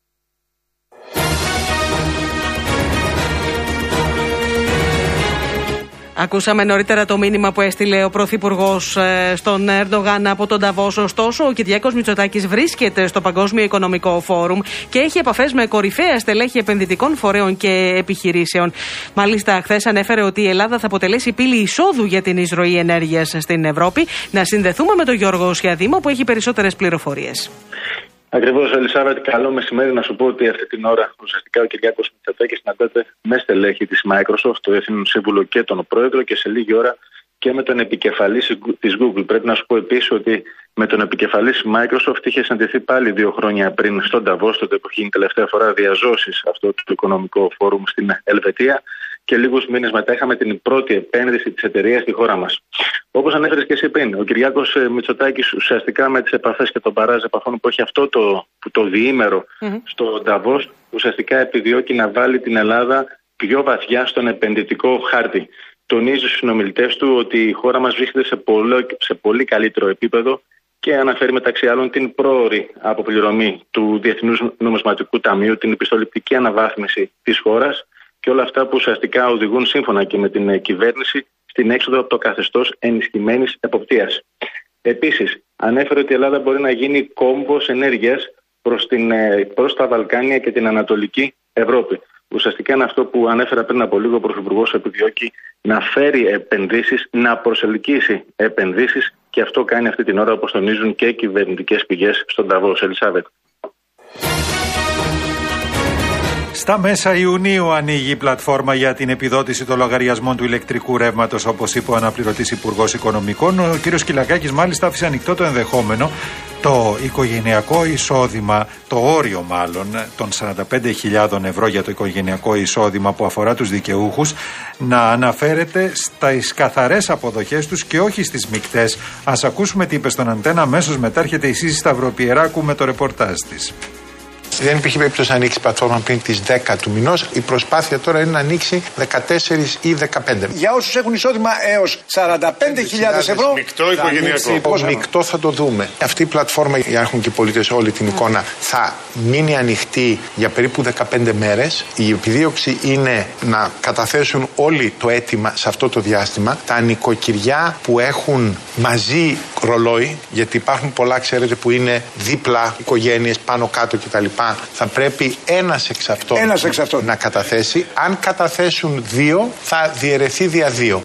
Speaker 2: Ακούσαμε νωρίτερα το μήνυμα που έστειλε ο Πρωθυπουργός στον Ερντογάν από τον Νταβός. Ωστόσο, ο Κυριάκος Μητσοτάκης βρίσκεται στο Παγκόσμιο Οικονομικό Φόρουμ και έχει επαφές με κορυφαία στελέχη επενδυτικών φορέων και επιχειρήσεων. Μάλιστα, χθες ανέφερε ότι η Ελλάδα θα αποτελέσει πύλη εισόδου για την εισρωή ενέργειας στην Ευρώπη. Να συνδεθούμε με τον Γιώργο Σιαδήμο που έχει περισσότερες πληροφορίες.
Speaker 17: Ακριβώς, Ελισάβετ, καλό μεσημέρι. Να σου πω ότι αυτή την ώρα ουσιαστικά ο Κυριάκος Μητσοτάκης συναντάται με στελέχη της Microsoft, το Εθνικό Σύμβουλο και τον Πρόεδρο, και σε λίγη ώρα και με τον επικεφαλής της Google. Πρέπει να σου πω επίσης ότι με τον επικεφαλής Microsoft είχε συναντηθεί πάλι δύο χρόνια πριν στον Νταβός, τότε που είχε τελευταία φορά διαζώσεις αυτό το οικονομικό φόρουμ στην Ελβετία. Και λίγους μήνες μετά είχαμε την πρώτη επένδυση της εταιρείας στη χώρα μας. Όπως ανέφερες και εσύ πριν, ο Κυριάκος Μητσοτάκης ουσιαστικά με τις επαφές και τον παράζ επαφών που έχει αυτό το, το διήμερο mm-hmm. στο Νταβός, ουσιαστικά επιδιώκει να βάλει την Ελλάδα πιο βαθιά στον επενδυτικό χάρτη. Τονίζει στους συνομιλητές του ότι η χώρα μας βρίσκεται σε πολύ, σε πολύ καλύτερο επίπεδο και αναφέρει μεταξύ άλλων την πρόωρη αποπληρωμή του Διεθνούς Νομισματικού Ταμείου, την επιστοληπτική αναβάθμιση της χώρας και όλα αυτά που ουσιαστικά οδηγούν σύμφωνα και με την κυβέρνηση στην έξοδο από το καθεστώς ενισχυμένης εποπτείας. Επίσης, ανέφερε ότι η Ελλάδα μπορεί να γίνει κόμβος ενέργειας προς, την, προς τα Βαλκάνια και την Ανατολική Ευρώπη. ουσιαστικά είναι αυτό που ανέφερα πριν από λίγο ο Πρωθυπουργός, επιδιώκει να φέρει επενδύσεις, να προσελκύσει επενδύσεις και αυτό κάνει αυτή την ώρα, όπως τονίζουν και κυβερνητικές πηγές στον Νταβός. Ελισάβετ.
Speaker 1: Στα μέσα Ιουνίου ανοίγει η πλατφόρμα για την επιδότηση των λογαριασμών του ηλεκτρικού ρεύματος, όπως είπε ο αναπληρωτής Υπουργός Οικονομικών. Ο κ. Κυλακάκης μάλιστα άφησε ανοιχτό το ενδεχόμενο το οικογενειακό εισόδημα, το όριο μάλλον των σαράντα πέντε χιλιάδες ευρώ για το οικογενειακό εισόδημα που αφορά τους δικαιούχους να αναφέρεται στις καθαρές αποδοχές τους και όχι στις μικτές. Ας ακούσουμε τι είπε στον Αντένα. Αμέσως μετά έρχεται η Σύση Σταυροπιεράκου με το ρεπορτάζ της.
Speaker 18: Δεν υπήρχε περίπτωση να ανοίξει η πλατφόρμα πριν τις δέκα του μηνός. Η προσπάθεια τώρα είναι να ανοίξει δεκατέσσερις ή δεκαπέντε.
Speaker 19: Για όσους έχουν εισόδημα έως σαράντα πέντε χιλιάδες ευρώ.
Speaker 18: Μεικτό οικογενειακό. Μεικτό θα το δούμε. Αυτή η πλατφόρμα, για να έχουν και οι πολίτες όλη την εικόνα, θα μείνει ανοιχτή για περίπου δεκαπέντε μέρες. Η επιδίωξη είναι να καταθέσουν όλοι το αίτημα σε αυτό το διάστημα. Τα νοικοκυριά που έχουν μαζί ρολόι, γιατί υπάρχουν πολλά, ξέρετε, που είναι δίπλα οικογένειες, πάνω κάτω κτλ. Θα πρέπει ένας εξ αυτών, ένας εξ αυτών να καταθέσει. Αν καταθέσουν δύο, θα διαιρεθεί δια δύο.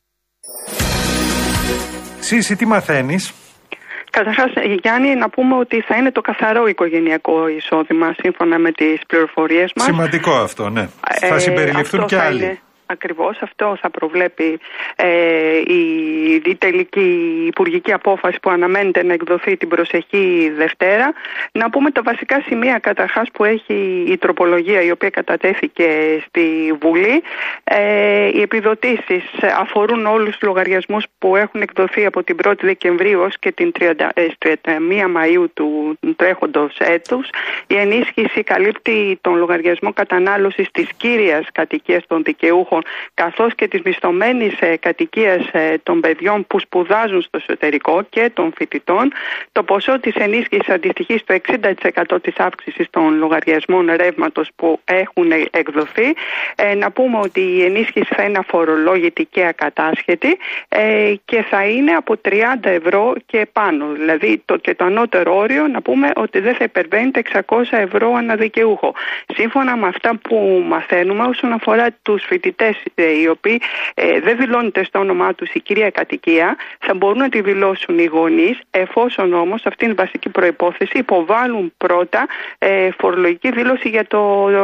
Speaker 1: Σύση, τι μαθαίνεις?
Speaker 20: Καταρχάς, Γιάννη, να πούμε ότι θα είναι το καθαρό οικογενειακό εισόδημα σύμφωνα με τις πληροφορίες μας.
Speaker 1: Σημαντικό αυτό, ναι. Ε, θα συμπεριληφθούν και άλλοι. Είναι...
Speaker 20: Ακριβώς αυτό θα προβλέπει ε, η, η τελική υπουργική απόφαση που αναμένεται να εκδοθεί την προσεχή Δευτέρα. Να πούμε τα βασικά σημεία καταρχάς που έχει η τροπολογία η οποία κατατέθηκε στη Βουλή. Ε, οι επιδοτήσεις αφορούν όλους τους λογαριασμούς που έχουν εκδοθεί από την πρώτη Δεκεμβρίου ως και την τριάντα μία Μαΐου του τρέχοντος έτους. Η ενίσχυση καλύπτει τον λογαριασμό κατανάλωσης της κύριας κατοικίας των δικαιούχων καθώς και της μισθωμένης ε, κατοικίας ε, των παιδιών που σπουδάζουν στο εσωτερικό και των φοιτητών. Το ποσό της ενίσχυσης αντιστοιχεί στο εξήντα τοις εκατό της αύξησης των λογαριασμών ρεύματος που έχουν εκδοθεί. Ε, να πούμε ότι η ενίσχυση θα είναι αφορολόγητη και ακατάσχετη ε, και θα είναι από τριάντα ευρώ και πάνω. Δηλαδή το, και το ανώτερο όριο να πούμε ότι δεν θα υπερβαίνει τα εξακόσια ευρώ αναδικαιούχο. Σύμφωνα με αυτά που μαθαίνουμε όσον αφορά τους φοιτητές οι οποίοι ε, δεν δηλώνεται στο όνομά τους η κυρία κατοικία, θα μπορούν να τη δηλώσουν οι γονείς, εφόσον όμως αυτή είναι η βασική προϋπόθεση, υποβάλλουν πρώτα ε, φορολογική δήλωση για το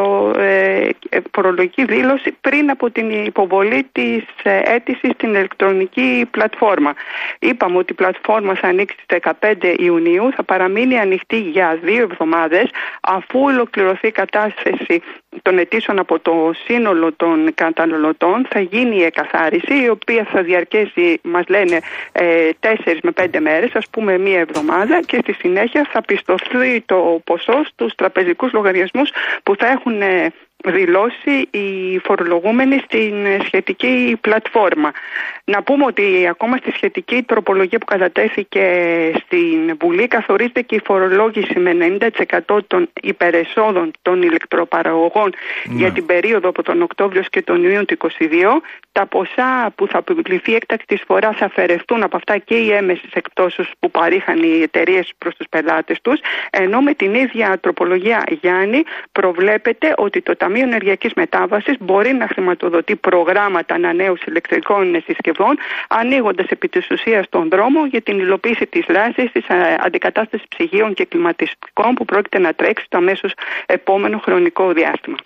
Speaker 20: ε, φορολογική δήλωση πριν από την υποβολή της ε, αίτησης στην ηλεκτρονική πλατφόρμα. Είπαμε ότι η πλατφόρμα θα ανοίξει στις δεκαπέντε Ιουνίου, θα παραμείνει ανοιχτή για δύο εβδομάδες αφού ολοκληρωθεί η κατάθεση των αιτήσεων από το σύνολο των καταναλωτών. Θα γίνει η εκαθάριση η οποία θα διαρκέσει, μας λένε, τέσσερις με πέντε μέρες, ας πούμε μία εβδομάδα, και στη συνέχεια θα πιστωθεί το ποσό στους τραπεζικούς λογαριασμούς που θα έχουν ε, δηλώσει οι φορολογούμενοι στην σχετική πλατφόρμα. Να πούμε ότι ακόμα στη σχετική τροπολογία που κατατέθηκε στην Βουλή καθορίζεται και η φορολόγηση με ενενήντα τοις εκατό των υπερεσόδων των ηλεκτροπαραγωγών ναι. για την περίοδο από τον Οκτώβριο και τον Ιούνιο του είκοσι δύο. Τα ποσά που θα επιβληθεί έκτακτη φορά θα αφαιρεθούν από αυτά και οι έμεσες εκπτώσεις που παρήχαν οι εταιρείες προς τους πελάτες τους, ενώ με την ίδια τροπολογία, Γιάννη, προβλέπεται ότι το Ταμείο Ενεργειακής Μετάβασης μπορεί να χρηματοδοτεί προγράμματα ανανέωσης ηλεκτρικών συσκευών, ανοίγοντας επί της ουσίας τον δρόμο για την υλοποίηση της δράσης της αντικατάστασης ψυγείων και κλιματιστικών που πρόκειται να τρέξει το αμέσως επόμενο χρονικό διάστημα.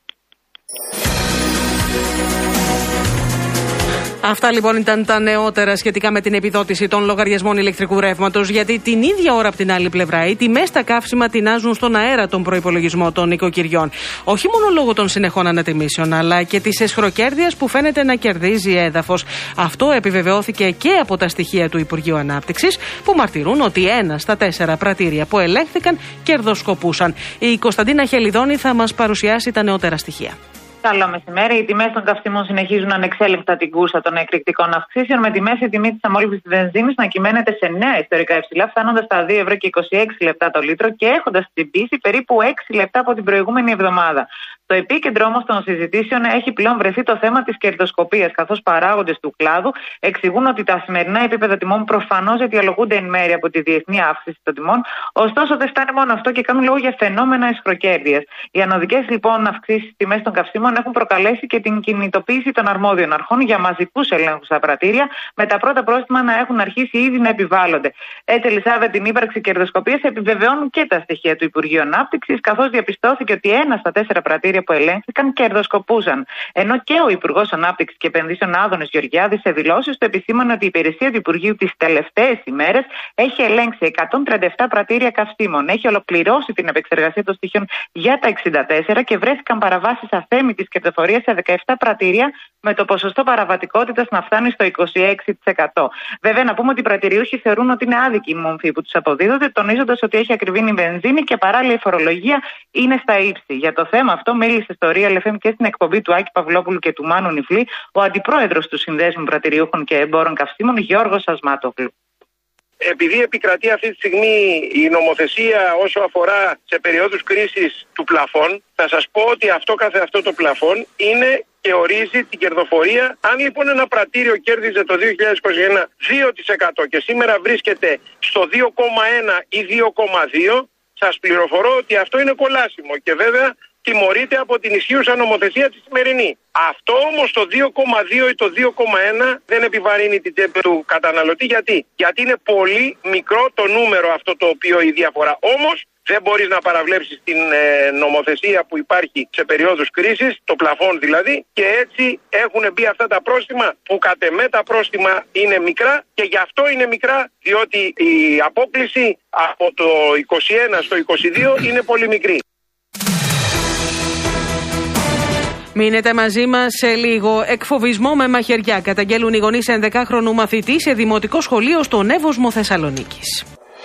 Speaker 2: Αυτά λοιπόν ήταν τα νεότερα σχετικά με την επιδότηση των λογαριασμών ηλεκτρικού ρεύματος, γιατί την ίδια ώρα από την άλλη πλευρά οι τιμές στα καύσιμα τεινάζουν στον αέρα τον προϋπολογισμό των νοικοκυριών. Όχι μόνο λόγω των συνεχών ανατιμήσεων, αλλά και της εσχροκέρδειας που φαίνεται να κερδίζει έδαφος. Αυτό επιβεβαιώθηκε και από τα στοιχεία του Υπουργείου Ανάπτυξης, που μαρτυρούν ότι ένα στα τέσσερα πρατήρια που ελέγχθηκαν κερδοσκοπούσαν. Η Κωνσταντίνα Χελιδόνη θα μας παρουσιάσει τα νεότερα στοιχεία.
Speaker 21: Καλό μεσημέρι. Οι τιμές των καυσίμων συνεχίζουν ανεξέλεγκτα την κούρσα των εκρηκτικών αυξήσεων, με τη μέση τιμή της αμόλυβης της βενζίνης να κυμαίνεται σε νέα ιστορικά υψηλά, φτάνοντας στα δύο ευρώ και είκοσι έξι λεπτά το λίτρο και έχοντας τσιμπήσει περίπου έξι λεπτά από την προηγούμενη εβδομάδα. Στο επίκεντρο όμως των συζητήσεων έχει πλέον βρεθεί το θέμα της κερδοσκοπίας, καθώς παράγοντες του κλάδου εξηγούν ότι τα σημερινά επίπεδα τιμών προφανώς αιτιολογούνται εν μέρει από τη διεθνή αύξηση των τιμών, ωστόσο δεν φτάνει μόνο αυτό και κάνουν λόγο για φαινόμενα αισχροκέρδειας. Οι ανωδικές λοιπόν αυξήσεις στις τιμές των καυσίμων έχουν προκαλέσει και την κινητοποίηση των αρμόδιων αρχών για μαζικούς ελέγχους στα πρατήρια, με τα πρώτα πρόστιμα να έχουν αρχίσει ήδη να επιβάλλονται. Έτσι, Ελισάβετ, την ύπαρξη κερδοσκοπίας επιβεβαιώνουν και τα στοιχεία του Υπουργείου Ανάπτυξης, καθώς διαπιστώθηκε ότι ένα στα τέσσερα πρατήρια που ελέγχθηκαν κερδοσκοπούσαν. Ενώ και ο Υπουργός Ανάπτυξης και Επενδύσεων Άδωνης Γεωργιάδης σε δηλώσεις του επισήμανε ότι η υπηρεσία του Υπουργείου τις τελευταίες ημέρες έχει ελέγξει εκατόν τριάντα επτά πρατήρια καυσίμων, έχει ολοκληρώσει την επεξεργασία των στοιχείων για τα εξήντα τέσσερα και βρέθηκαν παραβάσεις αθέμητης κερδοφορίας σε δεκαεπτά πρατήρια, με το ποσοστό παραβατικότητας να φτάνει στο είκοσι έξι τοις εκατό. Βέβαια, να πούμε ότι οι πρατηριούχοι θεωρούν ότι είναι άδικη η μομφή που τους αποδίδονται, τονίζοντας ότι έχει ακριβήνει η βενζίνη και παράλληλα η φορολογία είναι στα ύψη. Για το θέμα αυτό μίλησε στο Real εφ εμ και στην εκπομπή του Άκη Παυλόπουλου και του Μάνου Νιφλή ο αντιπρόεδρος του Συνδέσμου Πρατηριούχων και Εμπόρων Καυσίμων, Γιώργος Ασμάτογλου.
Speaker 3: Επειδή επικρατεί αυτή τη στιγμή η νομοθεσία όσο αφορά σε περιόδους κρίσης του πλαφών, θα σας πω ότι αυτό καθε αυτό το πλαφών είναι και ορίζει την κερδοφορία. Αν λοιπόν ένα πρατήριο κέρδιζε το δύο χιλιάδες είκοσι ένα δύο τοις εκατό και σήμερα βρίσκεται στο δύο κόμμα ένα ή δύο κόμμα δύο, σας πληροφορώ ότι αυτό είναι κολάσιμο και βέβαια τιμωρείται από την ισχύουσα νομοθεσία τη σημερινή. Αυτό όμως το δύο κόμμα δύο ή το δύο κόμμα ένα δεν επιβαρύνει την τσέπη του καταναλωτή. Γιατί? Γιατί είναι πολύ μικρό το νούμερο αυτό το οποίο η διαφορά. Όμως δεν μπορείς να παραβλέψεις την ε, νομοθεσία που υπάρχει σε περίοδους κρίσης, το πλαφόν δηλαδή, και έτσι έχουν μπει αυτά τα πρόστιμα που κατ' εμέ τα πρόστιμα είναι μικρά και γι' αυτό είναι μικρά, διότι η απόκλιση από το είκοσι ένα στο είκοσι δύο είναι πολύ μικρή.
Speaker 2: Μείνετε μαζί μας σε λίγο. Εκφοβισμό με μαχαιριά καταγγέλουν οι γονείς ενδεκάχρονου μαθητή σε δημοτικό σχολείο στον Εύωσμο Θεσσαλονίκης.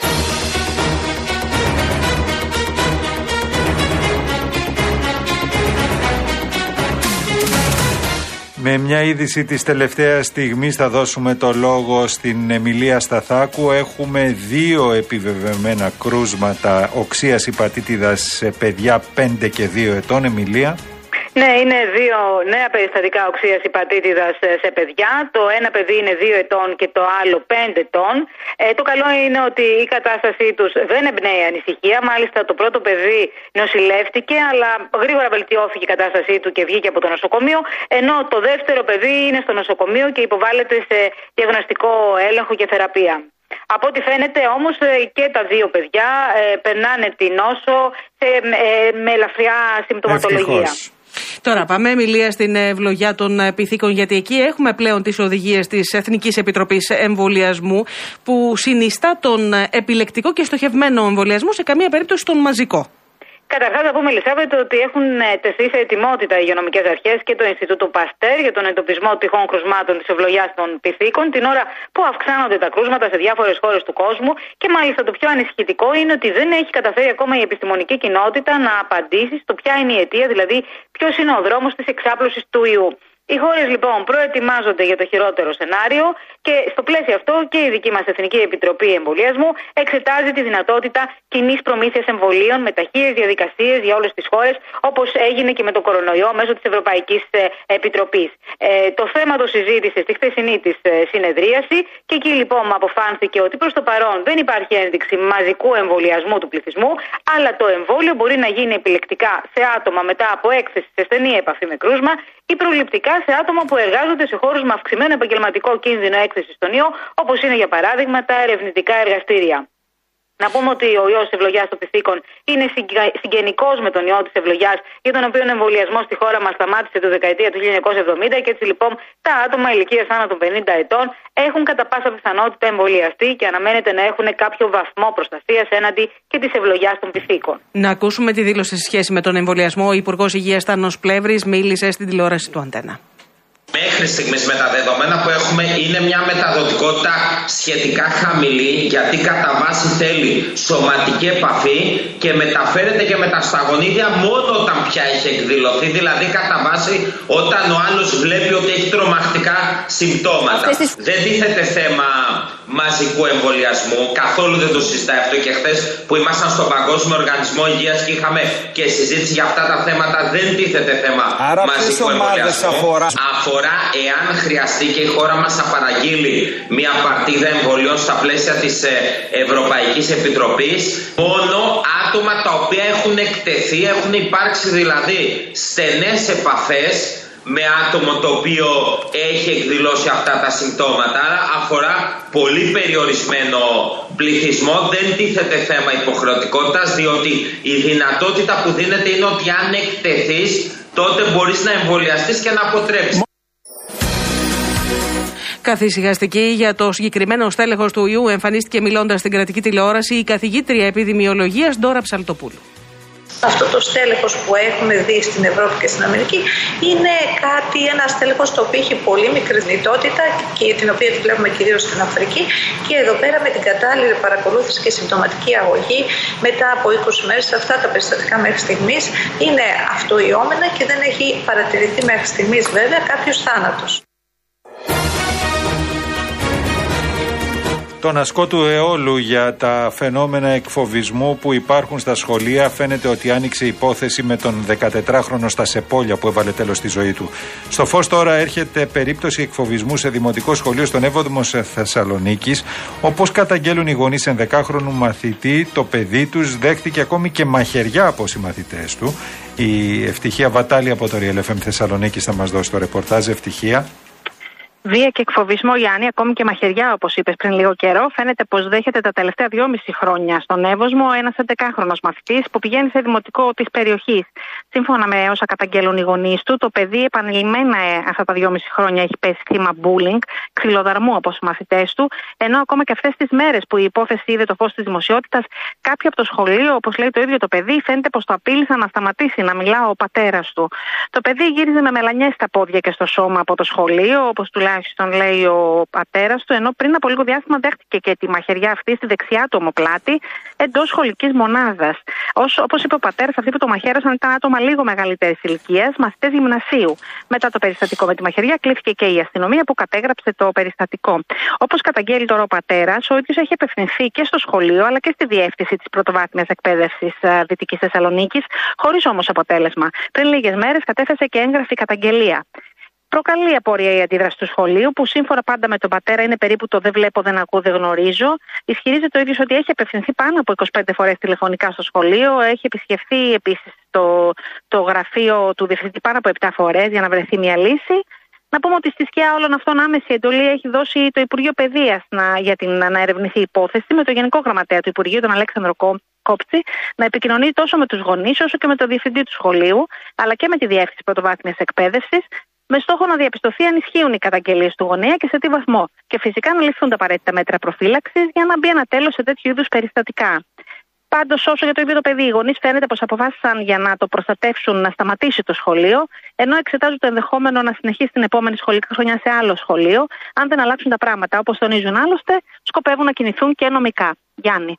Speaker 1: Με μια είδηση της τελευταίας στιγμής θα δώσουμε το λόγο στην Εμιλία Σταθάκου. Έχουμε δύο επιβεβαιωμένα κρούσματα οξείας υπατήτηδας σε παιδιά πέντε και δύο ετών. Εμιλία.
Speaker 22: Ναι, είναι δύο νέα περιστατικά οξείας υπατήτηδας σε παιδιά. Το ένα παιδί είναι δύο ετών και το άλλο πέντε ετών. Ε, το καλό είναι ότι η κατάστασή τους δεν εμπνέει ανησυχία. Μάλιστα το πρώτο παιδί νοσηλεύτηκε, αλλά γρήγορα βελτιώθηκε η κατάστασή του και βγήκε από το νοσοκομείο. Ενώ το δεύτερο παιδί είναι στο νοσοκομείο και υποβάλλεται σε διαγνωστικό έλεγχο και θεραπεία. Από ό,τι φαίνεται όμως και τα δύο παιδιά ε, περνάνε την νόσο σε, ε, με ελαφριά συμπτωματολογία. Ευτυχώς.
Speaker 2: Τώρα πάμε, Εμιλία, στην ευλογιά των πυθίκων, γιατί εκεί έχουμε πλέον τις οδηγίες της Εθνικής Επιτροπής Εμβολιασμού που συνιστά τον επιλεκτικό και στοχευμένο εμβολιασμό, σε καμία περίπτωση τον μαζικό.
Speaker 22: Καταρχάς, να πούμε, Ελισάβετ, ότι έχουν τεθεί σε ετοιμότητα οι υγειονομικές αρχές και το Ινστιτούτο Παστέρ για τον εντοπισμό τυχόν κρουσμάτων της ευλογιάς των πυθίκων, την ώρα που αυξάνονται τα κρούσματα σε διάφορες χώρες του κόσμου. Και μάλιστα το πιο ανησυχητικό είναι ότι δεν έχει καταφέρει ακόμα η επιστημονική κοινότητα να απαντήσει στο ποια είναι η αιτία, δηλαδή ποιος είναι ο δρόμος της εξάπλωσης του ιού. Οι χώρες λοιπόν προετοιμάζονται για το χειρότερο σενάριο και στο πλαίσιο αυτό και η δική μας Εθνική Επιτροπή Εμβολιασμού εξετάζει τη δυνατότητα κοινής προμήθειας εμβολίων με ταχείες διαδικασίες για όλες τις χώρες, όπως έγινε και με τον κορονοϊό μέσω της Ευρωπαϊκής Επιτροπής. Ε, το θέμα το συζήτησε στη χθεσινή της συνεδρίαση και εκεί λοιπόν αποφάνθηκε ότι προς το παρόν δεν υπάρχει ένδειξη μαζικού εμβολιασμού του πληθυσμού, αλλά το εμβόλιο μπορεί να γίνει επιλεκτικά σε άτομα μετά από έκθεση σε στενή επαφή με κρούσμα ή προληπτικά σε άτομα που εργάζονται σε χώρους με αυξημένο επαγγελματικό κίνδυνο έκθεσης στον ιό, όπως είναι για παράδειγμα τα ερευνητικά εργαστήρια. Να πούμε ότι ο ιός της ευλογιάς των πυθίκων είναι συγγενικός με τον ιό της ευλογιάς, για τον οποίο ο εμβολιασμός στη χώρα μας σταμάτησε τη δεκαετία του χίλια εννιακόσια εβδομήντα και έτσι λοιπόν τα άτομα ηλικίας άνω των πενήντα ετών έχουν κατά πάσα πιθανότητα εμβολιαστεί και αναμένεται να έχουν κάποιο βαθμό προστασίας έναντι και της ευλογιάς των πυθίκων.
Speaker 2: Να ακούσουμε τη δήλωση σε σχέση με τον εμβολιασμό. Ο Υπουργός Υγείας Τάνος Πλεύρης μίλησε στην τηλεόραση του Αντένα.
Speaker 4: Μέχρι στιγμής με τα δεδομένα που έχουμε είναι μια μεταδοτικότητα σχετικά χαμηλή, γιατί κατά βάση θέλει σωματική επαφή και μεταφέρεται και με τα σταγονίδια μόνο όταν πια έχει εκδηλωθεί, δηλαδή κατά βάση όταν ο άλλος βλέπει ότι έχει τρομακτικά συμπτώματα. Τις... Δεν τίθεται θέμα μαζικού εμβολιασμού, καθόλου δεν το συζητάει αυτό, και χθες που ήμασταν στον Παγκόσμιο Οργανισμό Υγείας και είχαμε και συζήτηση για αυτά τα θέματα, δεν τίθεται θέμα Άρα μαζικού εμβολιασμού. Αφορά... αφορά εάν χρειαστεί και η χώρα μας θα παραγγείλει μια παρτίδα εμβολιών στα πλαίσια της Ευρωπαϊκής Επιτροπής, μόνο άτομα τα οποία έχουν εκτεθεί, έχουν υπάρξει δηλαδή στενές επαφές με άτομο το οποίο έχει εκδηλώσει αυτά τα συμπτώματα. Άρα αφορά πολύ περιορισμένο πληθυσμό, δεν τίθεται θέμα υποχρεωτικότητας, διότι η δυνατότητα που δίνεται είναι ότι αν εκτεθείς τότε μπορείς να εμβολιαστείς και να αποτρέψεις.
Speaker 2: Καθησυχαστική για το συγκεκριμένο στέλεχος του ιού εμφανίστηκε μιλώντας στην κρατική τηλεόραση η καθηγήτρια επιδημιολογίας Ντόρα Ψαλτοπούλου.
Speaker 5: Αυτό το στέλεχος που έχουμε δει στην Ευρώπη και στην Αμερική είναι κάτι, ένα στέλεχος το οποίο έχει πολύ μικρή δυνητότητα και την οποία τη βλέπουμε κυρίως στην Αφρική, και εδώ πέρα με την κατάλληλη παρακολούθηση και συμπτωματική αγωγή μετά από είκοσι μέρες αυτά τα περιστατικά μέχρι στιγμής είναι αυτοϊώμενα και δεν έχει παρατηρηθεί μέχρι στιγμής βέβαια κάποιος θάνατος.
Speaker 1: Τον ασκό του αιώλου για τα φαινόμενα εκφοβισμού που υπάρχουν στα σχολεία, φαίνεται ότι άνοιξε υπόθεση με τον δεκατετράχρονο στα Σεπόλια που έβαλε τέλος στη ζωή του. Στο φως τώρα έρχεται περίπτωση εκφοβισμού σε δημοτικό σχολείο στον Εύωδημο Θεσσαλονίκης. Όπως καταγγέλουν οι γονείς ενδεκάχρονου μαθητή, το παιδί τους δέχτηκε ακόμη και μαχαιριά από συμμαθητές του. Η Ευτυχία Βατάλη από το Real εφ εμ Θεσσαλονίκης θα μας δώσει το ρεπορτάζ. Ευτυχία.
Speaker 23: Βία και εκφοβισμό, Γιάννη, ακόμη και μαχαιριά, όπως είπες πριν λίγο καιρό, φαίνεται πως δέχεται τα τελευταία δυόμιση χρόνια στον Εύωσμο ένας έντεκάχρονος μαθητής που πηγαίνει σε δημοτικό της περιοχής. Σύμφωνα με όσα καταγγέλουν οι γονείς του, το παιδί επανειλημμένα αυτά τα δυόμιση χρόνια έχει πέσει θύμα bullying, ξυλοδαρμού από συμμαθητές του, ενώ ακόμα και αυτές τις μέρες που η υπόθεση είδε το φως της δημοσιότητας, κάποιοι από το σχολείο, όπως λέει το ίδιο το παιδί, φαίνεται πως το απείλησαν να σταματήσει να μιλά ο πατέρας του. Το παιδί γύριζε με μελανιές στα πόδια και στο σώμα από το σχολείο, όπως τουλάχιστον τουλάχιστον λέει ο πατέρας του, ενώ πριν από λίγο διάστημα δέχτηκε και τη μαχαιριά αυτή στη δεξιά του ομοπλάτη εντός σχολικής μονάδας. Όπως είπε ο πατέρας, αυτοί που το μαχαίρωσαν ήταν άτομα λίγο μεγαλύτερης ηλικίας, μαθητές γυμνασίου. Μετά το περιστατικό με τη μαχαιριά, κλήθηκε και η αστυνομία που κατέγραψε το περιστατικό. Όπως καταγγέλει τώρα ο πατέρας, ο ίδιος έχει απευθυνθεί και στο σχολείο αλλά και στη διεύθυνση της πρωτοβάθμιας εκπαίδευσης Δυτικής Θεσσαλονίκης, χωρίς όμως αποτέλεσμα. Πριν λίγες μέρες κατέθεσε και έγγραφη καταγγελία. Προκαλεί απορία η αντίδραση του σχολείου, που σύμφωνα πάντα με τον πατέρα είναι περίπου το δεν βλέπω, δεν ακούω, δεν γνωρίζω. Ισχυρίζεται ο ίδιος ότι έχει απευθυνθεί πάνω από είκοσι πέντε φορές τηλεφωνικά στο σχολείο, έχει επισκεφθεί επίσης το, το γραφείο του διευθυντή πάνω από επτά φορές για να βρεθεί μια λύση. Να πούμε ότι στη σκιά όλων αυτών άμεση εντολή έχει δώσει το Υπουργείο Παιδείας να, για την, να ερευνηθεί η υπόθεση, με το Γενικό Γραμματέα του Υπουργείου, τον Αλέξανδρο Κόπτσι, να επικοινωνεί τόσο με τους γονείς όσο και με το διευθυντή του σχολείου, αλλά και με τη διεύθυνση πρωτοβάθμιας εκπαίδευσης, με στόχο να διαπιστωθεί αν ισχύουν οι καταγγελίες του γονέα και σε τι βαθμό. Και φυσικά να ληφθούν τα απαραίτητα μέτρα προφύλαξης για να μπει ένα τέλος σε τέτοιου είδους περιστατικά. Πάντως, όσο για το ίδιο το παιδί, οι γονείς φαίνεται πως αποφάσισαν για να το προστατεύσουν να σταματήσει το σχολείο, ενώ εξετάζουν το ενδεχόμενο να συνεχίσει την επόμενη σχολική χρονιά σε άλλο σχολείο, αν δεν αλλάξουν τα πράγματα. Όπως τονίζουν άλλωστε, σκοπεύουν να κινηθούν και νομικά. Γιάννη.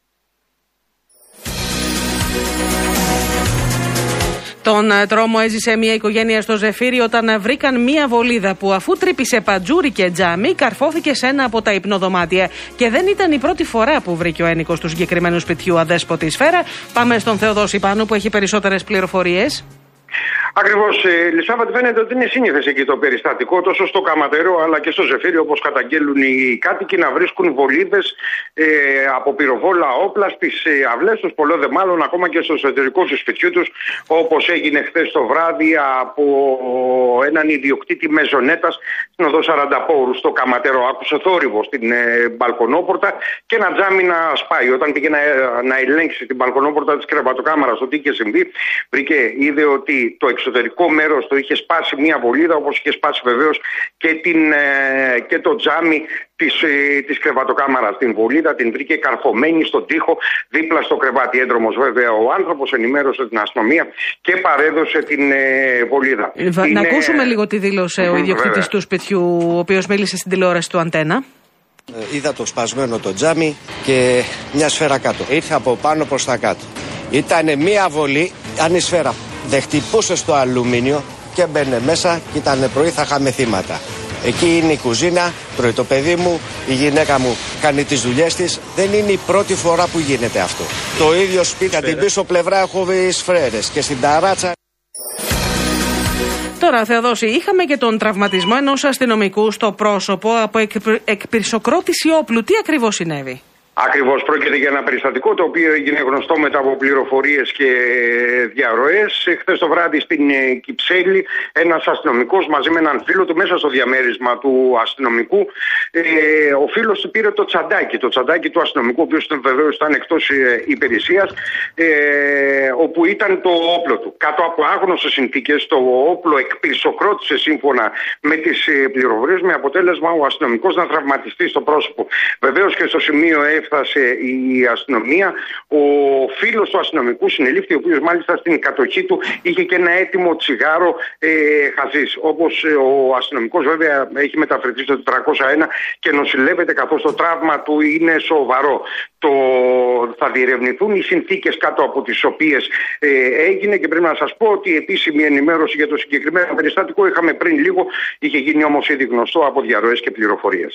Speaker 2: Τον τρόμο έζησε μια οικογένεια στο Ζεφύρι όταν βρήκαν μια βολίδα που, αφού τρύπησε παντζούρι και τζάμι, καρφώθηκε σε ένα από τα υπνοδωμάτια. Και δεν ήταν η πρώτη φορά που βρήκε ο ένοικος του συγκεκριμένου σπιτιού αδέσποτη σφαίρα. Πάμε στον Θεοδόση Πάνου που έχει περισσότερες πληροφορίες.
Speaker 3: Ακριβώς, Λισάβα, φαίνεται ότι είναι σύνηθες εκεί το περιστατικό, τόσο στο Καματερό αλλά και στο Ζεφύρι, όπως καταγγέλουν οι κάτοικοι, να βρίσκουν βολίδες ε, από πυροβόλα όπλα στις ε, αυλές τους, πολλό δε μάλλον ακόμα και στο εσωτερικό του σπιτιού τους, όπως έγινε χθες το βράδυ από έναν ιδιοκτήτη μεζονέτας στην οδό Σαρανταπόρου στο Καματερό. Άκουσε θόρυβο στην ε, μπαλκονόπορτα και ένα τζάμι να σπάει. Όταν πήγε να, να ελέγξει την μπαλκονόπορτα της κρεβατοκάμαρας, ότι είχε συμβεί, βρήκε, είδε ότι το
Speaker 6: εξωτερικό μέρος το είχε σπάσει μια βολίδα, όπως είχε σπάσει βεβαίως και, την, και το τζάμι της, της κρεβατοκάμαρας. Την βολίδα την βρήκε καρφωμένη στον τοίχο δίπλα στο κρεβάτι. Έντρομος βέβαια ο άνθρωπος, ενημέρωσε την αστυνομία και παρέδωσε την ε, βολίδα.
Speaker 2: Να Είναι... ακούσουμε λίγο τη δήλωσε ο ιδιοκτήτης του σπιτιού, ο οποίος μίλησε στην τηλεόραση του Αντένα.
Speaker 7: Ε, είδα το σπασμένο το τζάμι και μια σφαίρα κάτω. Ήρθε από πάνω προς τα κάτω. Ήτανε μία βολή, αν η σφαίρα δεν χτυπούσε στο αλουμίνιο και μπαίνε μέσα και ήτανε πρωί, θα είχαμε θύματα. Εκεί είναι η κουζίνα, τρώει το παιδί μου, η γυναίκα μου κάνει τις δουλειές της. Δεν είναι η πρώτη φορά που γίνεται αυτό. Το ίδιο σπίτι, την πίσω πλευρά έχω σφαίρες και στην ταράτσα.
Speaker 2: Τώρα, Θεοδόση, είχαμε και τον τραυματισμό ενός αστυνομικού στο πρόσωπο από εκπυρσοκρότηση όπλου. Τι ακριβώς συνέβη?
Speaker 6: Ακριβώς, πρόκειται για ένα περιστατικό το οποίο έγινε γνωστό μετά από πληροφορίες και διαρροές. Χθες το βράδυ στην Κυψέλη, ένας αστυνομικός μαζί με έναν φίλο του, μέσα στο διαμέρισμα του αστυνομικού, ε, ο φίλος του πήρε το τσαντάκι, το τσαντάκι του αστυνομικού, ο οποίος βεβαίως ήταν εκτός ε, υπηρεσίας, ε, όπου ήταν το όπλο του. Κάτω από άγνωστες συνθήκες, το όπλο εκπυρσοκρότησε σύμφωνα με τις ε, πληροφορίες, με αποτέλεσμα ο αστυνομικός να τραυματιστεί στο πρόσωπο. Βεβαίως και στο σημείο έφτασε η αστυνομία. Ο φίλος του αστυνομικού συνελήφθη, ο οποίος μάλιστα στην κατοχή του είχε και ένα έτοιμο τσιγάρο ε, χαζής. Όπως ε, ο αστυνομικός βέβαια έχει μεταφερθεί στο τετρακόσια ένα και νοσηλεύεται, καθώς το τραύμα του είναι σοβαρό. Το, θα διερευνηθούν οι συνθήκες κάτω από τις οποίες ε, έγινε, και πρέπει να σας πω ότι η επίσημη ενημέρωση για το συγκεκριμένο περιστατικό είχαμε πριν λίγο, είχε γίνει όμως ήδη γνωστό από διαρροές και πληροφορίες.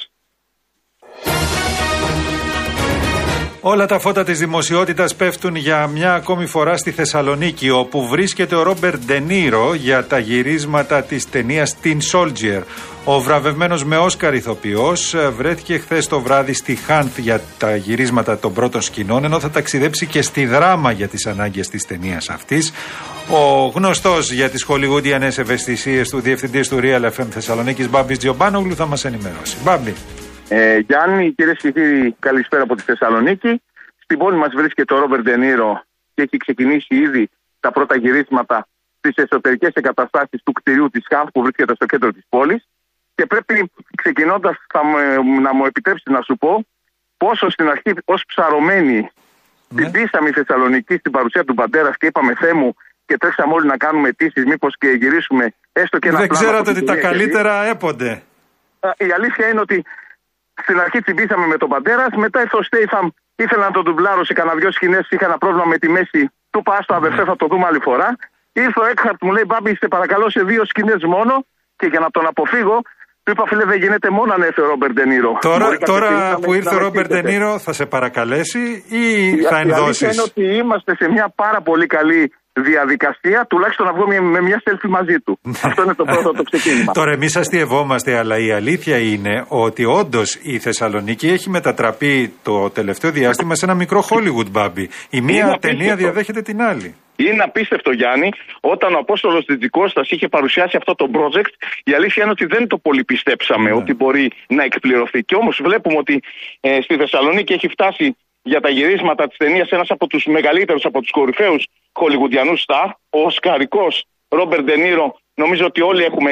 Speaker 1: Όλα τα φώτα της δημοσιότητας πέφτουν για μια ακόμη φορά στη Θεσσαλονίκη, όπου βρίσκεται ο Ρόμπερτ Ντε Νίρο για τα γυρίσματα της ταινίας Tin Soldier. Ο βραβευμένος με Όσκαρ ηθοποιός βρέθηκε χθες το βράδυ στη Χάνθ για τα γυρίσματα των πρώτων σκηνών, ενώ θα ταξιδέψει και στη Δράμα για τις ανάγκες της ταινίας αυτής. Ο γνωστός για τις χολιγούντιανες ευαισθησίες του διευθυντής του Real εφ εμ Θεσσαλονίκης, Μπάμπης Τζιομπάνογλου, θα μας ενημερώσει. Μπάμπη.
Speaker 8: Ε, Γιάννη, κυρίες και κύριοι, καλησπέρα από τη Θεσσαλονίκη. Στην πόλη μας βρίσκεται ο Ρόμπερτ Ντε Νίρο και έχει ξεκινήσει ήδη τα πρώτα γυρίσματα στις εσωτερικές εγκαταστάσεις του κτηρίου της Χάνθ που βρίσκεται στο κέντρο της πόλης. Και πρέπει, ξεκινώντας, θα μου, να μου επιτρέψει να σου πω πόσο στην αρχή ως ψαρωμένοι ναι. Συντήσαμε η Θεσσαλονίκη στην παρουσία του πατέρα και είπαμε Θεέ μου, και τρέξαμε όλοι να κάνουμε αιτήσεις, μήπως και γυρίσουμε έστω και ένα
Speaker 1: Δεν
Speaker 8: πλάνο. Δεν
Speaker 1: ξέρατε ότι τα καλύτερα έπονται.
Speaker 8: Η αλήθεια είναι ότι στην αρχή τσιμπήσαμε με τον πατέρα, μετά ήρθε ο Στέιθαμ, ήθελα να τον ντουμπλάρω σε κανένα δυο σκηνές, είχα ένα πρόβλημα με τη μέση, του είπα στο αδερφέ, θα το δούμε άλλη φορά. Ήρθε ο Έκχαρτ, μου λέει Μπάμπη, σε παρακαλώ σε δύο σκηνές μόνο, και για να τον αποφύγω, του είπα φίλε δεν γίνεται μόνο αν έρθει ο Ρόμπερτ Ντε Νίρο.
Speaker 1: Τώρα, τώρα που ήρθε ο Ρόμπερτ Ντε Νίρο θα σε παρακαλέσει ή η, θα ενδώσεις?
Speaker 8: Η αλήθεια είναι ότι είμαστε σε μια πάρα πολύ καλή διαδικασία, τουλάχιστον να βγούμε με μια selfie μαζί του. Αυτό είναι το πρώτο το ξεκίνημα.
Speaker 1: Τώρα εμείς αστειευόμαστε, αλλά η αλήθεια είναι ότι όντως η Θεσσαλονίκη έχει μετατραπεί το τελευταίο διάστημα σε ένα μικρό Hollywood, Μπάμπη. Η μία είναι ταινία απίστευτο. Διαδέχεται την άλλη.
Speaker 8: Είναι απίστευτο, Γιάννη, όταν ο Απόστολος Τζιτζικώστας είχε παρουσιάσει αυτό το project, η αλήθεια είναι ότι δεν το πολύ πιστέψαμε ναι. ότι μπορεί να εκπληρωθεί. Και όμως βλέπουμε ότι ε, στη Θεσσαλονίκη έχει φτάσει για τα γυρίσματα της ταινίας ένας από τους μεγαλύτερους, από τους κορυφαίους χολιγουντιανούς στάρ, ο οσκαρικός Ρόμπερτ Ντε Νίρο. Νομίζω ότι όλοι έχουμε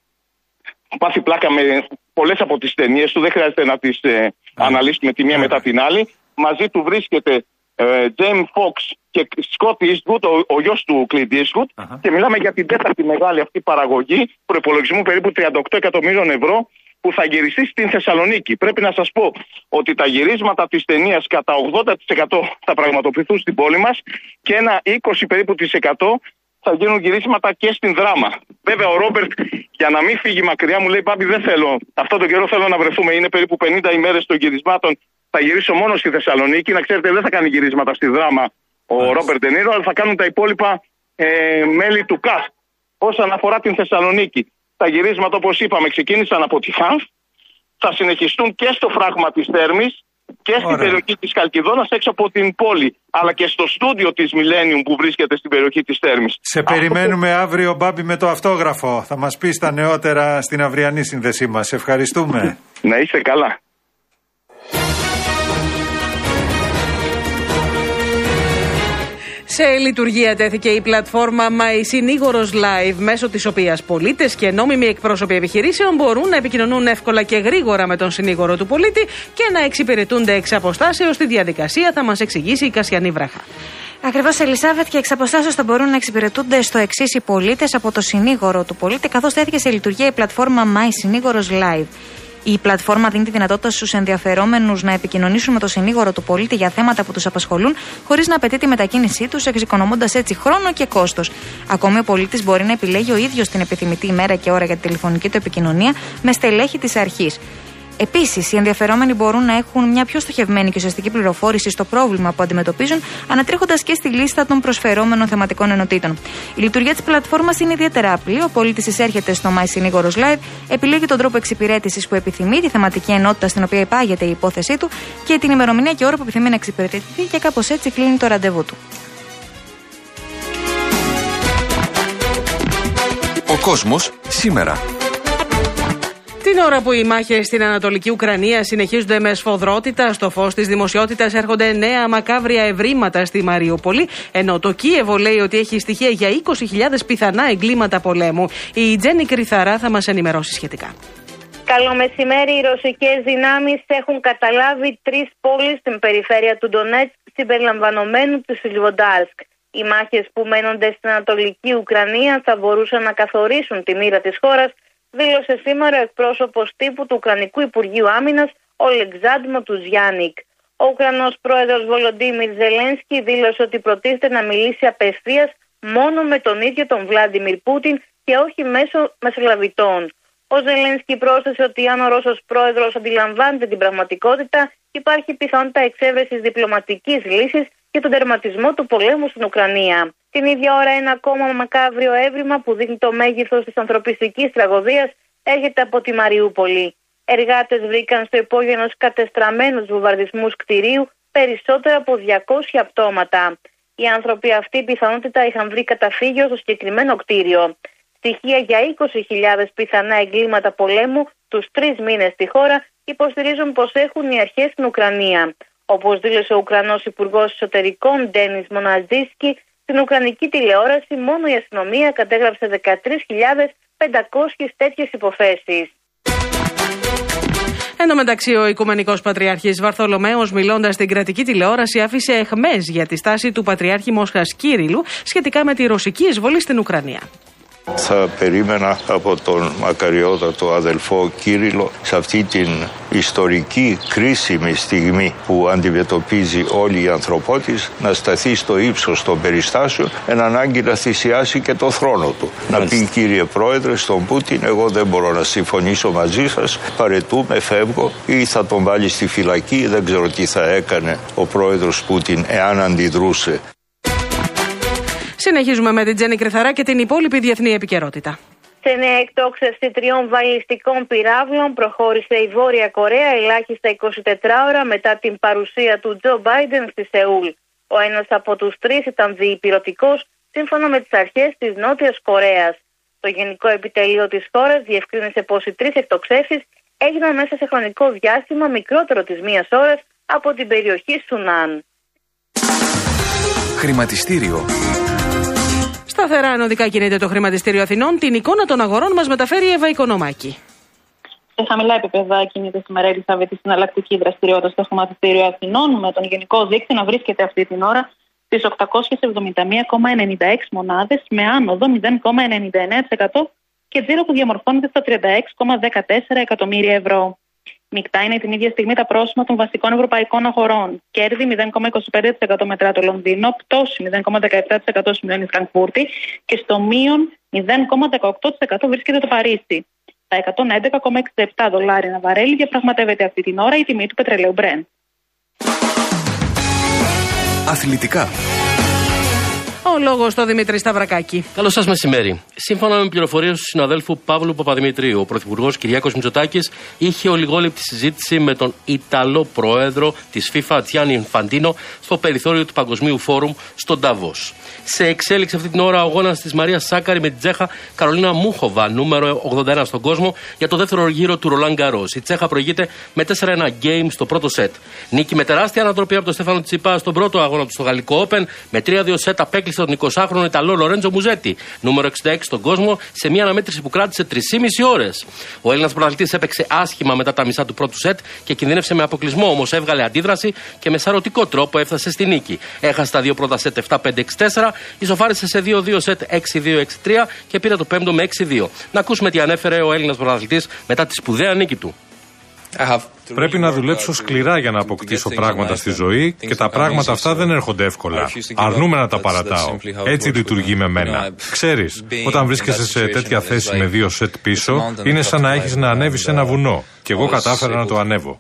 Speaker 8: πάθει πλάκα με πολλές από τις ταινίες του, δεν χρειάζεται να τις ε, αναλύσουμε τη μία μετά την άλλη. Μαζί του βρίσκεται Τζέιμ Φόξ και Σκότ Eastwood, ο, ο γιος του Κλιντ Eastwood, uh-huh. και μιλάμε για την τέταρτη μεγάλη αυτή παραγωγή προϋπολογισμού περίπου τριάντα οκτώ εκατομμύριων ευρώ που θα γυριστεί στην Θεσσαλονίκη. Πρέπει να σας πω ότι τα γυρίσματα της ταινίας κατά ογδόντα τοις εκατό θα πραγματοποιηθούν στην πόλη μας και ένα είκοσι περίπου τοις εκατό θα γίνουν γυρίσματα και στην Δράμα. Βέβαια ο Ρόμπερτ, για να μην φύγει μακριά, μου λέει Πάμπη δεν θέλω, αυτό τον καιρό θέλω να βρεθούμε, είναι περίπου πενήντα ημέρες των γυρισμάτων, θα γυρίσω μόνο στη Θεσσαλονίκη. Να ξέρετε δεν θα κάνει γυρίσματα στη Δράμα ο Ρόμπερτ Ντε Νίρο, αλλά θα κάνουν τα υπόλοιπα ε, μέλη του cast. Όσον αφορά την Θεσσαλονίκη, τα γυρίσματα όπως είπαμε ξεκίνησαν από τη Χάνθ, θα συνεχιστούν και στο φράγμα της Θέρμης και στην Ωραία. περιοχή της Χαλκιδόνας έξω από την πόλη, αλλά και στο στούντιο της Millennium που βρίσκεται στην περιοχή της Θέρμης.
Speaker 1: Σε Αυτό... περιμένουμε αύριο, Μπάμπη, με το αυτόγραφο. Θα μας πεις τα νεότερα στην αυριανή σύνδεσή μας. Ευχαριστούμε.
Speaker 8: Να είστε καλά.
Speaker 2: Σε λειτουργία τέθηκε η πλατφόρμα My Συνήγορος Live, μέσω της οποίας πολίτες και νόμιμοι εκπρόσωποι επιχειρήσεων μπορούν να επικοινωνούν εύκολα και γρήγορα με τον συνήγορο του πολίτη και να εξυπηρετούνται εξ αποστάσεως. Τη διαδικασία θα μας εξηγήσει η Κασιανή Βράχα.
Speaker 9: Ακριβώς, Ελισάβετ, και εξ αποστάσεως θα μπορούν να εξυπηρετούνται στο εξής οι πολίτες από το συνήγορο του πολίτη, καθώς τέθηκε σε λειτουργία η πλατφόρμα My Συνήγορος Live. Η πλατφόρμα δίνει τη δυνατότητα στους ενδιαφερόμενους να επικοινωνήσουν με το συνήγορο του πολίτη για θέματα που τους απασχολούν, χωρίς να απαιτεί τη μετακίνησή τους, εξοικονομώντας έτσι χρόνο και κόστος. Ακόμη, ο πολίτης μπορεί να επιλέγει ο ίδιος την επιθυμητή ημέρα και ώρα για τη τηλεφωνική του επικοινωνία με στελέχη της αρχής. Επίσης, οι ενδιαφερόμενοι μπορούν να έχουν μια πιο στοχευμένη και ουσιαστική πληροφόρηση στο πρόβλημα που αντιμετωπίζουν, ανατρίχοντας και στη λίστα των προσφερόμενων θεματικών ενωτήτων. Η λειτουργία της πλατφόρμας είναι ιδιαίτερα απλή. Ο πολίτης εισέρχεται στο My Συνήγορος Live, επιλέγει τον τρόπο εξυπηρέτησης που επιθυμεί, τη θεματική ενότητα στην οποία υπάγεται η υπόθεσή του και την ημερομηνία και ώρα που επιθυμεί να εξυπηρετηθεί, και κάπως έτσι κλείνει το ραντεβού του.
Speaker 10: Ο κόσμος σήμερα.
Speaker 2: Την ώρα που οι μάχες στην Ανατολική Ουκρανία συνεχίζονται με σφοδρότητα, στο φως της δημοσιότητας έρχονται νέα μακάβρια ευρήματα στη Μαριούπολη, ενώ το Κίεβο λέει ότι έχει στοιχεία για είκοσι χιλιάδες πιθανά εγκλήματα πολέμου. Η Τζέννη Κρυθαρά θα μας ενημερώσει σχετικά.
Speaker 22: Καλό μεσημέρι. Οι ρωσικές δυνάμεις έχουν καταλάβει τρεις πόλεις στην περιφέρεια του Ντονέτσκ, συμπεριλαμβανομένου του Σιλβοντάρσκ. Οι μάχες που μένονται στην Ανατολική Ουκρανία θα μπορούσαν να καθορίσουν τη μοίρα της χώρας, δήλωσε σήμερα ο εκπρόσωπος τύπου του Ουκρανικού Υπουργείου Άμυνας, ο Αλεξάντρ Μοτουζιάννικ. Ο Ουκρανός πρόεδρος Βολοντίμιρ Ζελένσκι δήλωσε ότι προτίθεται να μιλήσει απευθείας μόνο με τον ίδιο τον Βλάντιμιρ Πούτιν και όχι μέσω μεσολαβητών. Ο Ζελένσκι πρόσθεσε ότι αν ο Ρώσος πρόεδρος αντιλαμβάνεται την πραγματικότητα, υπάρχει πιθανότητα εξέβρεσης διπλωματικής λύσης για τον τερματισμό του πολέμου στην Ουκρανία. Την ίδια ώρα, ένα ακόμα μακάβριο έβριμα που δείχνει το μέγεθος της ανθρωπιστικής τραγωδίας έρχεται από τη Μαριούπολη. Εργάτες βρήκαν στο υπόγειο ενός κατεστραμμένου βομβαρδισμούς κτηρίου περισσότερα από διακόσια πτώματα. Οι άνθρωποι αυτοί πιθανότητα είχαν βρει καταφύγιο στο συγκεκριμένο κτίριο. Στοιχεία για είκοσι χιλιάδες πιθανά εγκλήματα πολέμου τους τρεις μήνες στη χώρα υποστηρίζουν πως έχουν οι αρχές στην Ουκρανία. Όπως δήλωσε ο Ουκρανός Υπουργός Εσωτερικών Ντένις Μοναζίσκι, στην Ουκρανική τηλεόραση μόνο η αστυνομία κατέγραψε δεκατρείς χιλιάδες πεντακόσιες τέτοιες υποθέσεις.
Speaker 2: Εν τω μεταξύ, ο Οικουμενικός Πατριάρχης Βαρθολομαίος, μιλώντας στην κρατική τηλεόραση, άφησε αιχμές για τη στάση του Πατριάρχη Μόσχας Κύριλλου σχετικά με τη ρωσική εισβολή στην Ουκρανία.
Speaker 11: Θα περίμενα από τον μακαριότατο αδελφό Κύριλλο σε αυτή την ιστορική κρίσιμη στιγμή που αντιμετωπίζει όλη η ανθρωπότης να σταθεί στο ύψος των περιστάσεων, εν ανάγκη να θυσιάσει και το θρόνο του. Μάλιστα. Να πει, κύριε Πρόεδρε, στον Πούτιν, εγώ δεν μπορώ να συμφωνήσω μαζί σας, παρετούμε, φεύγω, ή θα τον βάλει στη φυλακή. Δεν ξέρω τι θα έκανε ο πρόεδρος Πούτιν εάν αντιδρούσε.
Speaker 2: Συνεχίζουμε με την Τζέννη Κρυθαρά και την υπόλοιπη διεθνή επικαιρότητα.
Speaker 22: Σε νέα εκτόξευση τριών βαλιστικών πυράβλων προχώρησε η Βόρεια Κορέα ελάχιστα είκοσι τέσσερις ώρα μετά την παρουσία του Τζο Μπάιντεν στη Σεούλ. Ο ένας από τους τρεις ήταν διυπηρωτικός, σύμφωνα με τις αρχές της Νότιας Κορέας. Το Γενικό Επιτελείο της χώρας διευκρίνησε πως οι τρεις εκτοξεύσεις έγιναν μέσα σε χρονικό διάστημα μικρότερο της μίας ώρας από την περιοχή Σουνάν.
Speaker 10: Χρηματιστήριο.
Speaker 2: Σταθερά ανωδικά κινείται το Χρηματιστήριο Αθηνών. Την εικόνα των αγορών μας μεταφέρει η Εύα Οικονομάκη.
Speaker 24: Σε χαμηλά επίπεδα κινείται σήμερα η Ελισάβετ στην εναλλακτική δραστηριότητα στο Χρηματιστήριο Αθηνών, με τον γενικό δείκτη να βρίσκεται αυτή την ώρα στις οκτακόσιες εβδομήντα μία κόμμα ενενήντα έξι μονάδες, με άνοδο μηδέν κόμμα ενενήντα εννέα τοις εκατό και τζίρο που διαμορφώνεται στα τριάντα έξι κόμμα δεκατέσσερα εκατομμύρια ευρώ. Μεικτά είναι την ίδια στιγμή τα πρόσημα των βασικών ευρωπαϊκών αγορών. Κέρδη μηδέν κόμμα είκοσι πέντε τοις εκατό μετρά το Λονδίνο, πτώση μηδέν κόμμα δεκαεπτά τοις εκατό σημειώνει η Φραγκφούρτη και στο μείον μηδέν κόμμα δεκαοκτώ τοις εκατό βρίσκεται το Παρίσι. Τα εκατόν έντεκα κόμμα εξήντα επτά δολάρια ένα βαρέλι διαπραγματεύεται αυτή την ώρα η τιμή του πετρελαίου Brent.
Speaker 10: Αθλητικά.
Speaker 2: Ο λόγος στο Δημήτρη Σταυρακάκη.
Speaker 12: Καλό σας μεσημέρι. Σύμφωνα με πληροφορίες του συναδέλφου Παύλου Παπαδημητρίου, ο Πρωθυπουργός Κυριάκος Μητσοτάκης είχε ολιγόλεπτη συζήτηση με τον Ιταλό πρόεδρο της FIFA, Τζιάννη Ινφαντίνο, στο περιθώριο του Παγκοσμίου Φόρουμ στο Νταβός. Σε εξέλιξη αυτή την ώρα ο αγώνας της Μαρίας Σάκαρη με την Τσέχα Καρολίνα Μούχοβα, νούμερο ογδόντα ένα στον κόσμο, για το δεύτερο γύρο του Ρολάν Γκαρός. Η Τσέχα προηγείται με τέσσερα ένα game στο πρώτο σετ. Νίκη με τεράστια ανατροπή από τον Στέφανο Τσιπά στον πρώτο αγώνα του στο Γαλλικό Open. Με τρία δύο σετ απέκλεισε τον εικοσάχρονο Ιταλό Λορέντζο Μουζέτη, νούμερο εξήντα έξι στον κόσμο, σε μια αναμέτρηση που κράτησε τρεις και μισή ώρες. Ο Έλληνας πρωταθλητής έπαιξε άσχημα μετά τα μισά του πρώτου σετ και κινδύνευσε με αποκλεισμό, όμως έβγαλε αντίδραση και με σαρωτικό τρόπο έφτασε στη νίκη. Έχασε τα δύο πρώτα σετ επτά πέντε έξι τέσσερα, ισοφάρισε σε δύο δύο σετ έξι δύο έξι τρία και πήρε το πέμπτο με έξι δύο. Να ακούσουμε τι ανέφερε ο Έλληνας πρωταθλητής μετά τη σπουδαία νίκη του.
Speaker 13: Πρέπει να δουλέψω σκληρά για να αποκτήσω πράγματα στη ζωή και τα πράγματα αυτά δεν έρχονται εύκολα. Αρνούμαι να τα παρατάω. Έτσι λειτουργεί με μένα. Ξέρεις, όταν βρίσκεσαι σε τέτοια θέση με δύο σετ πίσω, είναι σαν να έχεις να ανέβεις σε ένα βουνό. Και εγώ κατάφερα να το ανέβω.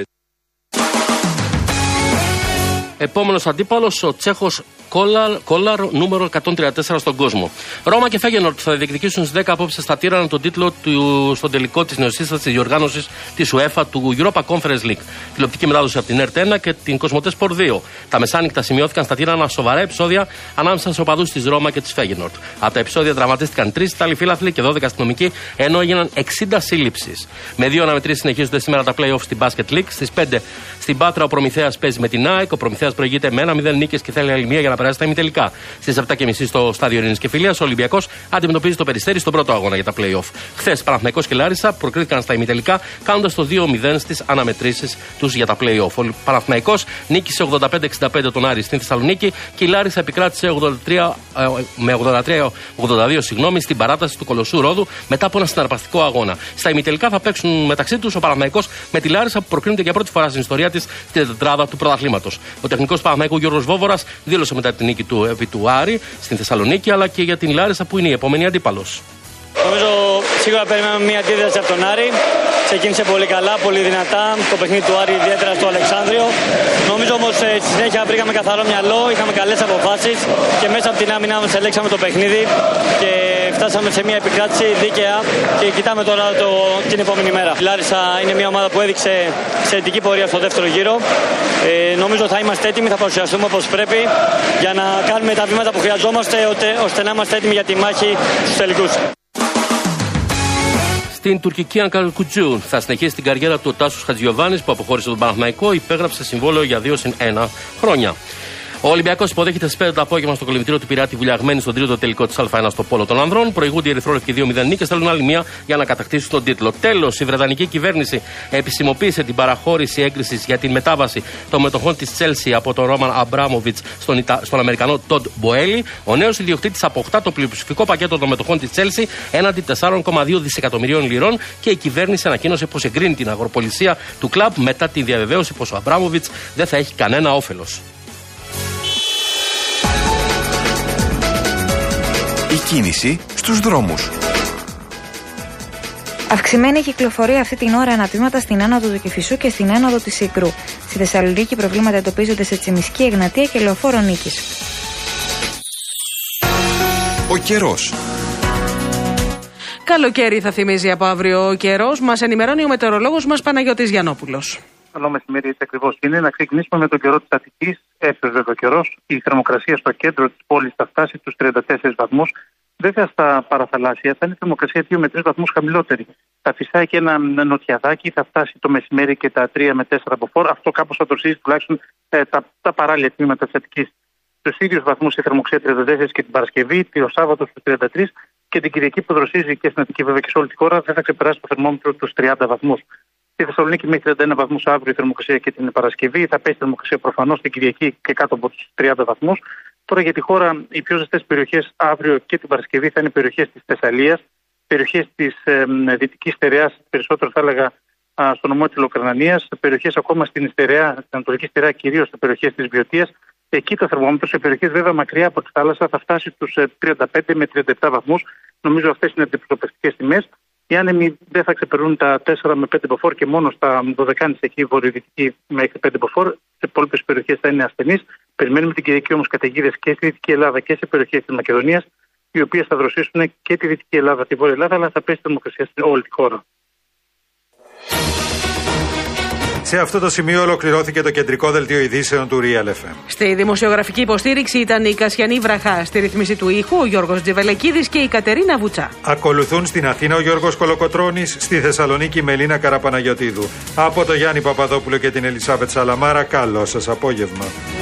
Speaker 12: Επόμενος αντίπαλος, ο Τσέχος Κόλαρ, νούμερο εκατόν τριάντα τέσσερα στον κόσμο. Ρώμα και Φέγενορντ θα διεκδικήσουν στις δέκα απόψε στα Τύρανα τον τίτλο του, στον τελικό της νεοσύστατης διοργάνωσης της UEFA του Europa Conference League. Τηλεοπτική μετάδοση από την ΕΡΤ ένα και την Κοσμοτέ Sport δύο. Τα μεσάνυχτα σημειώθηκαν στα Τύρανα σοβαρά επεισόδια ανάμεσα στους οπαδούς της Ρώμα και της Φέγενορντ. Από τα επεισόδια τραυματίστηκαν τρεις Ιταλοί φύλαθλοι και δώδεκα αστυνομικοί, ενώ έγιναν εξήντα σύλληψεις. Με δύο αναμετρήσεις συνεχίζονται σήμερα τα play-off στην Basket League. Στις πέντε στην Πάτρα ο Προμηθέας παίζει με την ΑΕΚ. Ο Προμηθέας προηγείται με ένα μηδέν νίκες και θέλει άλλη μία για να περάσει στα ημιτελικά. Στις επτά και μισή στο στάδιο Ειρήνης και Φιλίας, ο Ολυμπιακός αντιμετωπίζει το Περιστέρι στον πρώτο αγώνα για τα play-off. Χθες Παναθηναϊκός και Λάρισα προκρίθηκαν στα ημιτελικά, κάνοντας το δύο μηδέν στις αναμετρήσεις τους για τα play-off. Ο Παναθηναϊκός νίκησε ογδόντα πέντε εξήντα πέντε τον Άρη στην Θεσσαλονίκη και η Λάρισα επικράτησε ογδόντα τρία, με ογδόντα τρία ογδόντα δύο συγγνώμη, στην παράταση του Κολοσσού Ρόδου μετά από ένα συναρπαστικό αγώνα. Στα ημιτελικά θα παίξουν μεταξύ τους ο Παναθηναϊκός με τη Λάρισα που προκρίνεται για πρώτη φορά στην ιστορία της στην τετράδα του πρωταθλήματος. Ο τεχνικός Παναθηναϊκού Γιώργος Βόβορας δήλωσε μετά την νίκη του επί του Άρη στην Θεσσαλονίκη, αλλά και για την Λάρισα που είναι η επόμενη αντίπαλος.
Speaker 14: Νομίζω σίγουρα περιμένουμε μια αντίδραση από τον Άρη. Ξεκίνησε πολύ καλά, πολύ δυνατά το παιχνίδι του Άρη, ιδιαίτερα στο Αλεξάνδριο. Νομίζω όμως στη συνέχεια βρήκαμε καθαρό μυαλό, είχαμε καλές αποφάσεις και μέσα από την άμυνα μας ελέγξαμε το παιχνίδι και φτάσαμε σε μια επικράτηση δίκαια και κοιτάμε τώρα το, την επόμενη μέρα. Η Λάρισα είναι μια ομάδα που έδειξε εξαιρετική πορεία στο δεύτερο γύρο. Ε, νομίζω θα είμαστε έτοιμοι, θα παρουσιαστούμε όπως πρέπει για να κάνουμε τα βήματα που χρειαζόμαστε ώστε να είμαστε έτοιμοι για τη μάχη στους τελικούς.
Speaker 12: Στην τουρκική Ανκαρακουτζού θα συνεχίσει την καριέρα του ο Τάσος Χατζιωβάνης που αποχώρησε τον Παναθηναϊκό, υπέγραψε συμβόλαιο για δύο συν ένα χρόνια. Ο Ολυμπιακός υποδέχεται στις πέντε το απόγευμα στο κολυμβητήριο του Πειράτη Βουλιαγμένη στον τρίτο τελικό της Α1 στο Πόλο των Ανδρών. Προηγούνται οι Ερυθρόλευκοι δύο μηδέν νίκες, θέλουν άλλη μία για να κατακτήσουν τον τίτλο. Τέλος, η Βρετανική κυβέρνηση επισημοποίησε την παραχώρηση έγκρισης για την μετάβαση των μετοχών της Τσέλσι από τον Ρόμαν Αμπράμοβιτς στον, Ιτα... στον Αμερικανό Τοντ Μποέλι. Ο νέος ιδιοκτήτης αποκτά το πλειοψηφικό πακέτο των μετοχών της Τσέλσι έναντι τέσσερα κόμμα δύο δισεκατομμυρίων λιρών και η κυβέρνηση ανακοίνωσε πως εγκρίνει την αγοροπολισία του κλαμπ μετά τη διαβεβαίωση πως ο Αμπράμοβιτς δεν θα έχει κανένα όφελος.
Speaker 10: Η κίνηση στους δρόμους.
Speaker 9: Αυξημένη κυκλοφορία αυτή την ώρα αναπτύσματα στην άνοδο του Κηφισού και στην άνοδο της Συγκρού. Στη Θεσσαλονίκη προβλήματα εντοπίζονται σε Τσιμισκή, Εγνατία και Λεωφόρο Νίκης.
Speaker 10: Ο καιρός.
Speaker 2: Καλοκαίρι θα θυμίζει από αύριο ο καιρός. Μας ενημερώνει ο μετεωρολόγος μας Παναγιώτης Γιαννόπουλος.
Speaker 16: Καλό μεσημέρι, έτσι ακριβώς είναι. Να ξεκινήσουμε με τον καιρό της Αττικής. Έφευγε ο καιρός. Η θερμοκρασία στο κέντρο της πόλης θα φτάσει στους τριάντα τέσσερις βαθμούς. Βέβαια στα παραθαλάσσια θα είναι η θερμοκρασία δύο με τρεις βαθμούς χαμηλότερη. Θα φυσάει και ένα νοτιαδάκι, θα φτάσει το μεσημέρι και τα τρία με τέσσερα από φόρ. Αυτό κάπως θα τροσίζει τουλάχιστον ε, τα, τα παράλια τμήματα της Αττικής. Στους ίδιους βαθμούς η θερμοκρασία τριάντα τέσσερα και την Παρασκευή, το Σάββατο στους τριάντα τρεις και την Κυριακή που δροσίζει και στην Αττική βέβαια και σε όλη τη χώρα δεν θα ξεπεράσει το θερμόμετρο τους τριάντα βαθμούς. Στη Θεσσαλονίκη μέχρι τριάντα ένα βαθμούς αύριο η θερμοκρασία και την Παρασκευή. Θα πέσει η θερμοκρασία προφανώς την Κυριακή και κάτω από τους τριάντα βαθμούς. Τώρα για τη χώρα, οι πιο ζεστές περιοχές αύριο και την Παρασκευή θα είναι περιοχές της Θεσσαλίας, περιοχές της ε, Δυτικής Στερεάς, περισσότερο θα έλεγα α, στο νομό της Λοκρανανίας, περιοχές ακόμα στην Στερεά, στην Ανατολική Στερεά, κυρίως σε περιοχές της Βιωτίας. Εκεί το θερμόμετρο σε περιοχές βέβαια μακριά από τη θάλασσα θα φτάσει στους τριάντα πέντε με τριάντα επτά βαθμούς. Νομίζω αυτές είναι αντιπροσωπευτικές τιμές. Οι άνεμοι δεν θα ξεπερνούν τα τέσσερα με πέντε μποφόρ και μόνο στα δωδεκάνησα εκεί βορειοδυτική μέχρι πέντε μποφόρ. Σε υπόλοιπες περιοχές θα είναι ασθενείς. Περιμένουμε την Κυριακή όμως καταιγίδες και στη Δυτική Ελλάδα και σε περιοχές της Μακεδονίας, οι οποίες θα δροσίσουν και τη Δυτική Ελλάδα, τη Βόρεια Ελλάδα, αλλά θα πέσει η θερμοκρασία στην όλη τη χώρα.
Speaker 1: Σε αυτό το σημείο ολοκληρώθηκε το κεντρικό δελτίο ειδήσεων του Real εφ εμ.
Speaker 2: Στη δημοσιογραφική υποστήριξη ήταν η Κασιανή Βραχά, στη ρύθμιση του ήχου ο Γιώργος Τζιβελεκίδης και η Κατερίνα Βουτσά.
Speaker 1: Ακολουθούν στην Αθήνα ο Γιώργος Κολοκοτρώνης, στη Θεσσαλονίκη η Μελίνα Καραπαναγιωτίδου. Από το Γιάννη Παπαδόπουλο και την Ελισάβετ Σαλαμάρα, καλό σας απόγευμα.